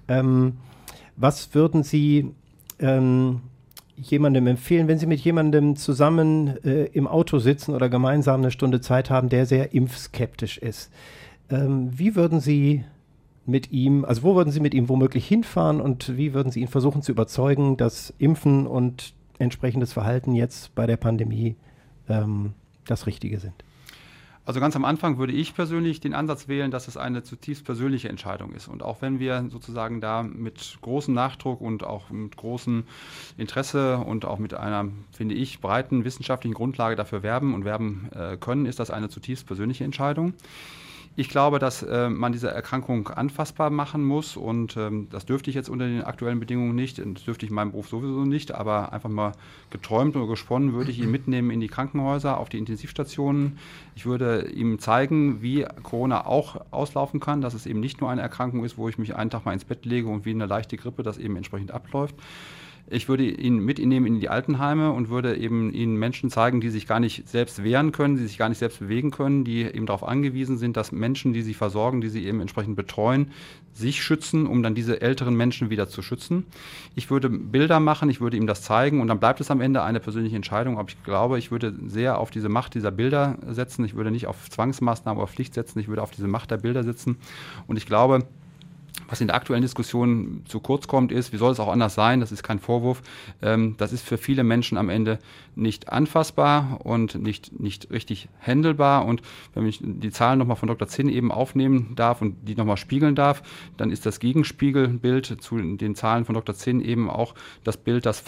Was würden Sie jemandem empfehlen, wenn Sie mit jemandem zusammen im Auto sitzen oder gemeinsam eine Stunde Zeit haben, der sehr impfskeptisch ist? Wie würden Sie mit ihm, also wo würden Sie mit ihm womöglich hinfahren und wie würden Sie ihn versuchen zu überzeugen, dass Impfen und entsprechendes Verhalten jetzt bei der Pandemie das Richtige sind? Also ganz am Anfang würde ich persönlich den Ansatz wählen, dass es eine zutiefst persönliche Entscheidung ist. Und auch wenn wir sozusagen da mit großem Nachdruck und auch mit großem Interesse und auch mit einer, finde ich, breiten wissenschaftlichen Grundlage dafür werben können, ist das eine zutiefst persönliche Entscheidung. Ich glaube, dass man diese Erkrankung anfassbar machen muss und das dürfte ich jetzt unter den aktuellen Bedingungen nicht, das dürfte ich in meinem Beruf sowieso nicht, aber einfach mal geträumt oder gesponnen würde ich ihn mitnehmen in die Krankenhäuser, auf die Intensivstationen. Ich würde ihm zeigen, wie Corona auch auslaufen kann, dass es eben nicht nur eine Erkrankung ist, wo ich mich einen Tag mal ins Bett lege und wie eine leichte Grippe das eben entsprechend abläuft. Ich würde ihn mitnehmen in die Altenheime und würde eben ihnen Menschen zeigen, die sich gar nicht selbst wehren können, die sich gar nicht selbst bewegen können, die eben darauf angewiesen sind, dass Menschen, die sie versorgen, die sie eben entsprechend betreuen, sich schützen, um dann diese älteren Menschen wieder zu schützen. Ich würde Bilder machen, ich würde ihm das zeigen und dann bleibt es am Ende eine persönliche Entscheidung. Aber ich glaube, ich würde sehr auf diese Macht dieser Bilder setzen. Ich würde nicht auf Zwangsmaßnahmen oder Pflicht setzen, ich würde auf diese Macht der Bilder setzen. Und ich glaube, was in der aktuellen Diskussion zu kurz kommt, ist, wie soll es auch anders sein, das ist kein Vorwurf, das ist für viele Menschen am Ende nicht anfassbar und nicht richtig handelbar. Und wenn ich die Zahlen nochmal von Dr. Zinn eben aufnehmen darf und die nochmal spiegeln darf, dann ist das Gegenspiegelbild zu den Zahlen von Dr. Zinn eben auch das Bild, dass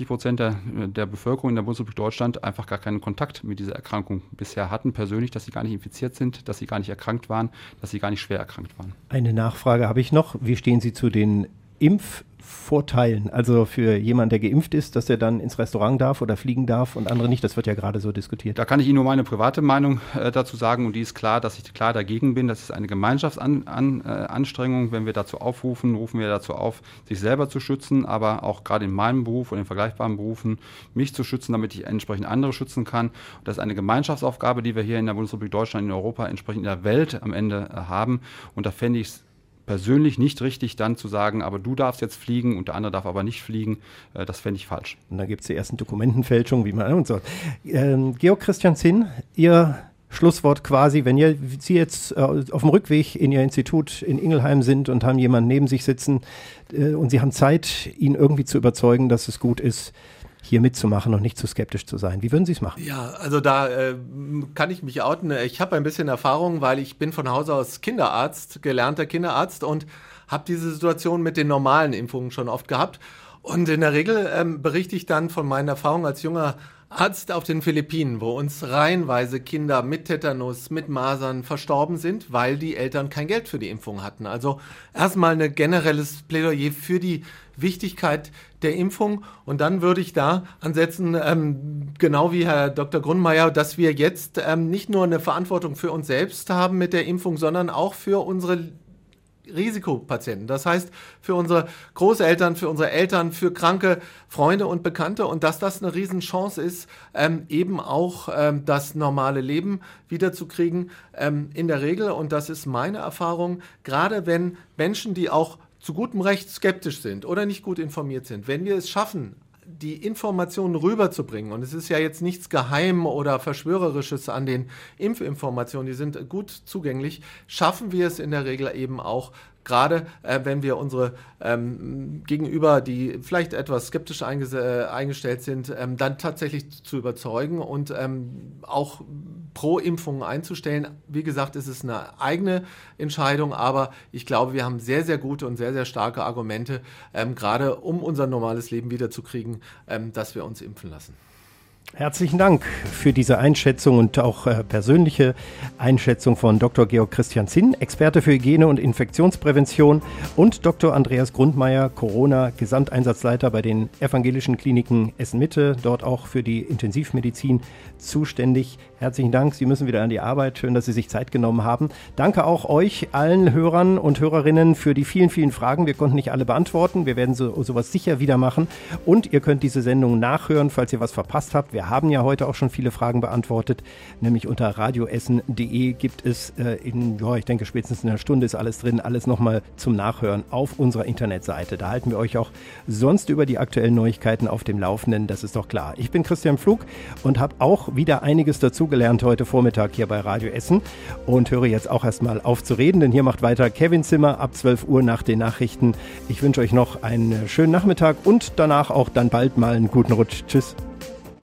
95% der Bevölkerung in der Bundesrepublik Deutschland einfach gar keinen Kontakt mit dieser Erkrankung bisher hatten, persönlich, dass sie gar nicht infiziert sind, dass sie gar nicht erkrankt waren, dass sie gar nicht schwer erkrankt waren. Eine Nachfrage habe ich noch. Wie stehen Sie zu den Impfvorteilen? Also für jemanden, der geimpft ist, dass er dann ins Restaurant darf oder fliegen darf und andere nicht. Das wird ja gerade so diskutiert. Da kann ich Ihnen nur meine private Meinung dazu sagen und die ist klar, dass ich klar dagegen bin. Das ist eine Gemeinschaftsanstrengung. Wenn wir dazu aufrufen, rufen wir dazu auf, sich selber zu schützen, aber auch gerade in meinem Beruf oder in vergleichbaren Berufen mich zu schützen, damit ich entsprechend andere schützen kann. Und das ist eine Gemeinschaftsaufgabe, die wir hier in der Bundesrepublik Deutschland, in Europa, entsprechend in der Welt am Ende haben. Und da fände ich es persönlich nicht richtig, dann zu sagen, aber du darfst jetzt fliegen und der andere darf aber nicht fliegen. Das fände ich falsch. Und da gibt es die ersten Dokumentenfälschungen, wie man und so. Georg Christian Zinn, Ihr Schlusswort quasi, wenn Sie jetzt auf dem Rückweg in Ihr Institut in Ingelheim sind und haben jemanden neben sich sitzen und Sie haben Zeit, ihn irgendwie zu überzeugen, dass es gut ist, hier mitzumachen und nicht zu skeptisch zu sein. Wie würden Sie es machen? Ja, also da kann ich mich outen. Ich habe ein bisschen Erfahrung, weil ich bin von Hause aus Kinderarzt, gelernter Kinderarzt und habe diese Situation mit den normalen Impfungen schon oft gehabt. Und in der Regel berichte ich dann von meinen Erfahrungen als junger Arzt auf den Philippinen, wo uns reihenweise Kinder mit Tetanus, mit Masern verstorben sind, weil die Eltern kein Geld für die Impfung hatten. Also erstmal ein generelles Plädoyer für die Wichtigkeit der Impfung und dann würde ich da ansetzen, genau wie Herr Dr. Grundmeier, dass wir jetzt nicht nur eine Verantwortung für uns selbst haben mit der Impfung, sondern auch für unsere Risikopatienten. Das heißt, für unsere Großeltern, für unsere Eltern, für kranke Freunde und Bekannte und dass das eine Riesenchance ist, eben auch das normale Leben wiederzukriegen in der Regel. Und das ist meine Erfahrung, gerade wenn Menschen, die auch zu gutem Recht skeptisch sind oder nicht gut informiert sind, wenn wir es schaffen, die Informationen rüberzubringen, und es ist ja jetzt nichts Geheim oder Verschwörerisches an den Impfinformationen, die sind gut zugänglich, schaffen wir es in der Regel eben auch, gerade wenn wir unsere Gegenüber, die vielleicht etwas skeptisch eingestellt sind, dann tatsächlich zu überzeugen und auch pro Impfungen einzustellen. Wie gesagt, es ist eine eigene Entscheidung, aber ich glaube, wir haben sehr, sehr gute und sehr, sehr starke Argumente, gerade um unser normales Leben wiederzukriegen, dass wir uns impfen lassen. Herzlichen Dank für diese Einschätzung und auch persönliche Einschätzung von Dr. Georg Christian Zinn, Experte für Hygiene und Infektionsprävention, und Dr. Andreas Grundmeier, Corona-Gesamteinsatzleiter bei den evangelischen Kliniken Essen-Mitte, dort auch für die Intensivmedizin zuständig. Herzlichen Dank, Sie müssen wieder an die Arbeit. Schön, dass Sie sich Zeit genommen haben. Danke auch euch, allen Hörern und Hörerinnen, für die vielen, vielen Fragen. Wir konnten nicht alle beantworten. Wir werden sowas sicher wieder machen. Und ihr könnt diese Sendung nachhören, falls ihr was verpasst habt. Wir haben ja heute auch schon viele Fragen beantwortet, nämlich unter radioessen.de gibt es ich denke spätestens in einer Stunde ist alles drin, alles nochmal zum Nachhören auf unserer Internetseite. Da halten wir euch auch sonst über die aktuellen Neuigkeiten auf dem Laufenden, das ist doch klar. Ich bin Christian Pflug und habe auch wieder einiges dazugelernt heute Vormittag hier bei Radio Essen und höre jetzt auch erstmal auf zu reden, denn hier macht weiter Kevin Zimmer ab 12 Uhr nach den Nachrichten. Ich wünsche euch noch einen schönen Nachmittag und danach auch dann bald mal einen guten Rutsch. Tschüss.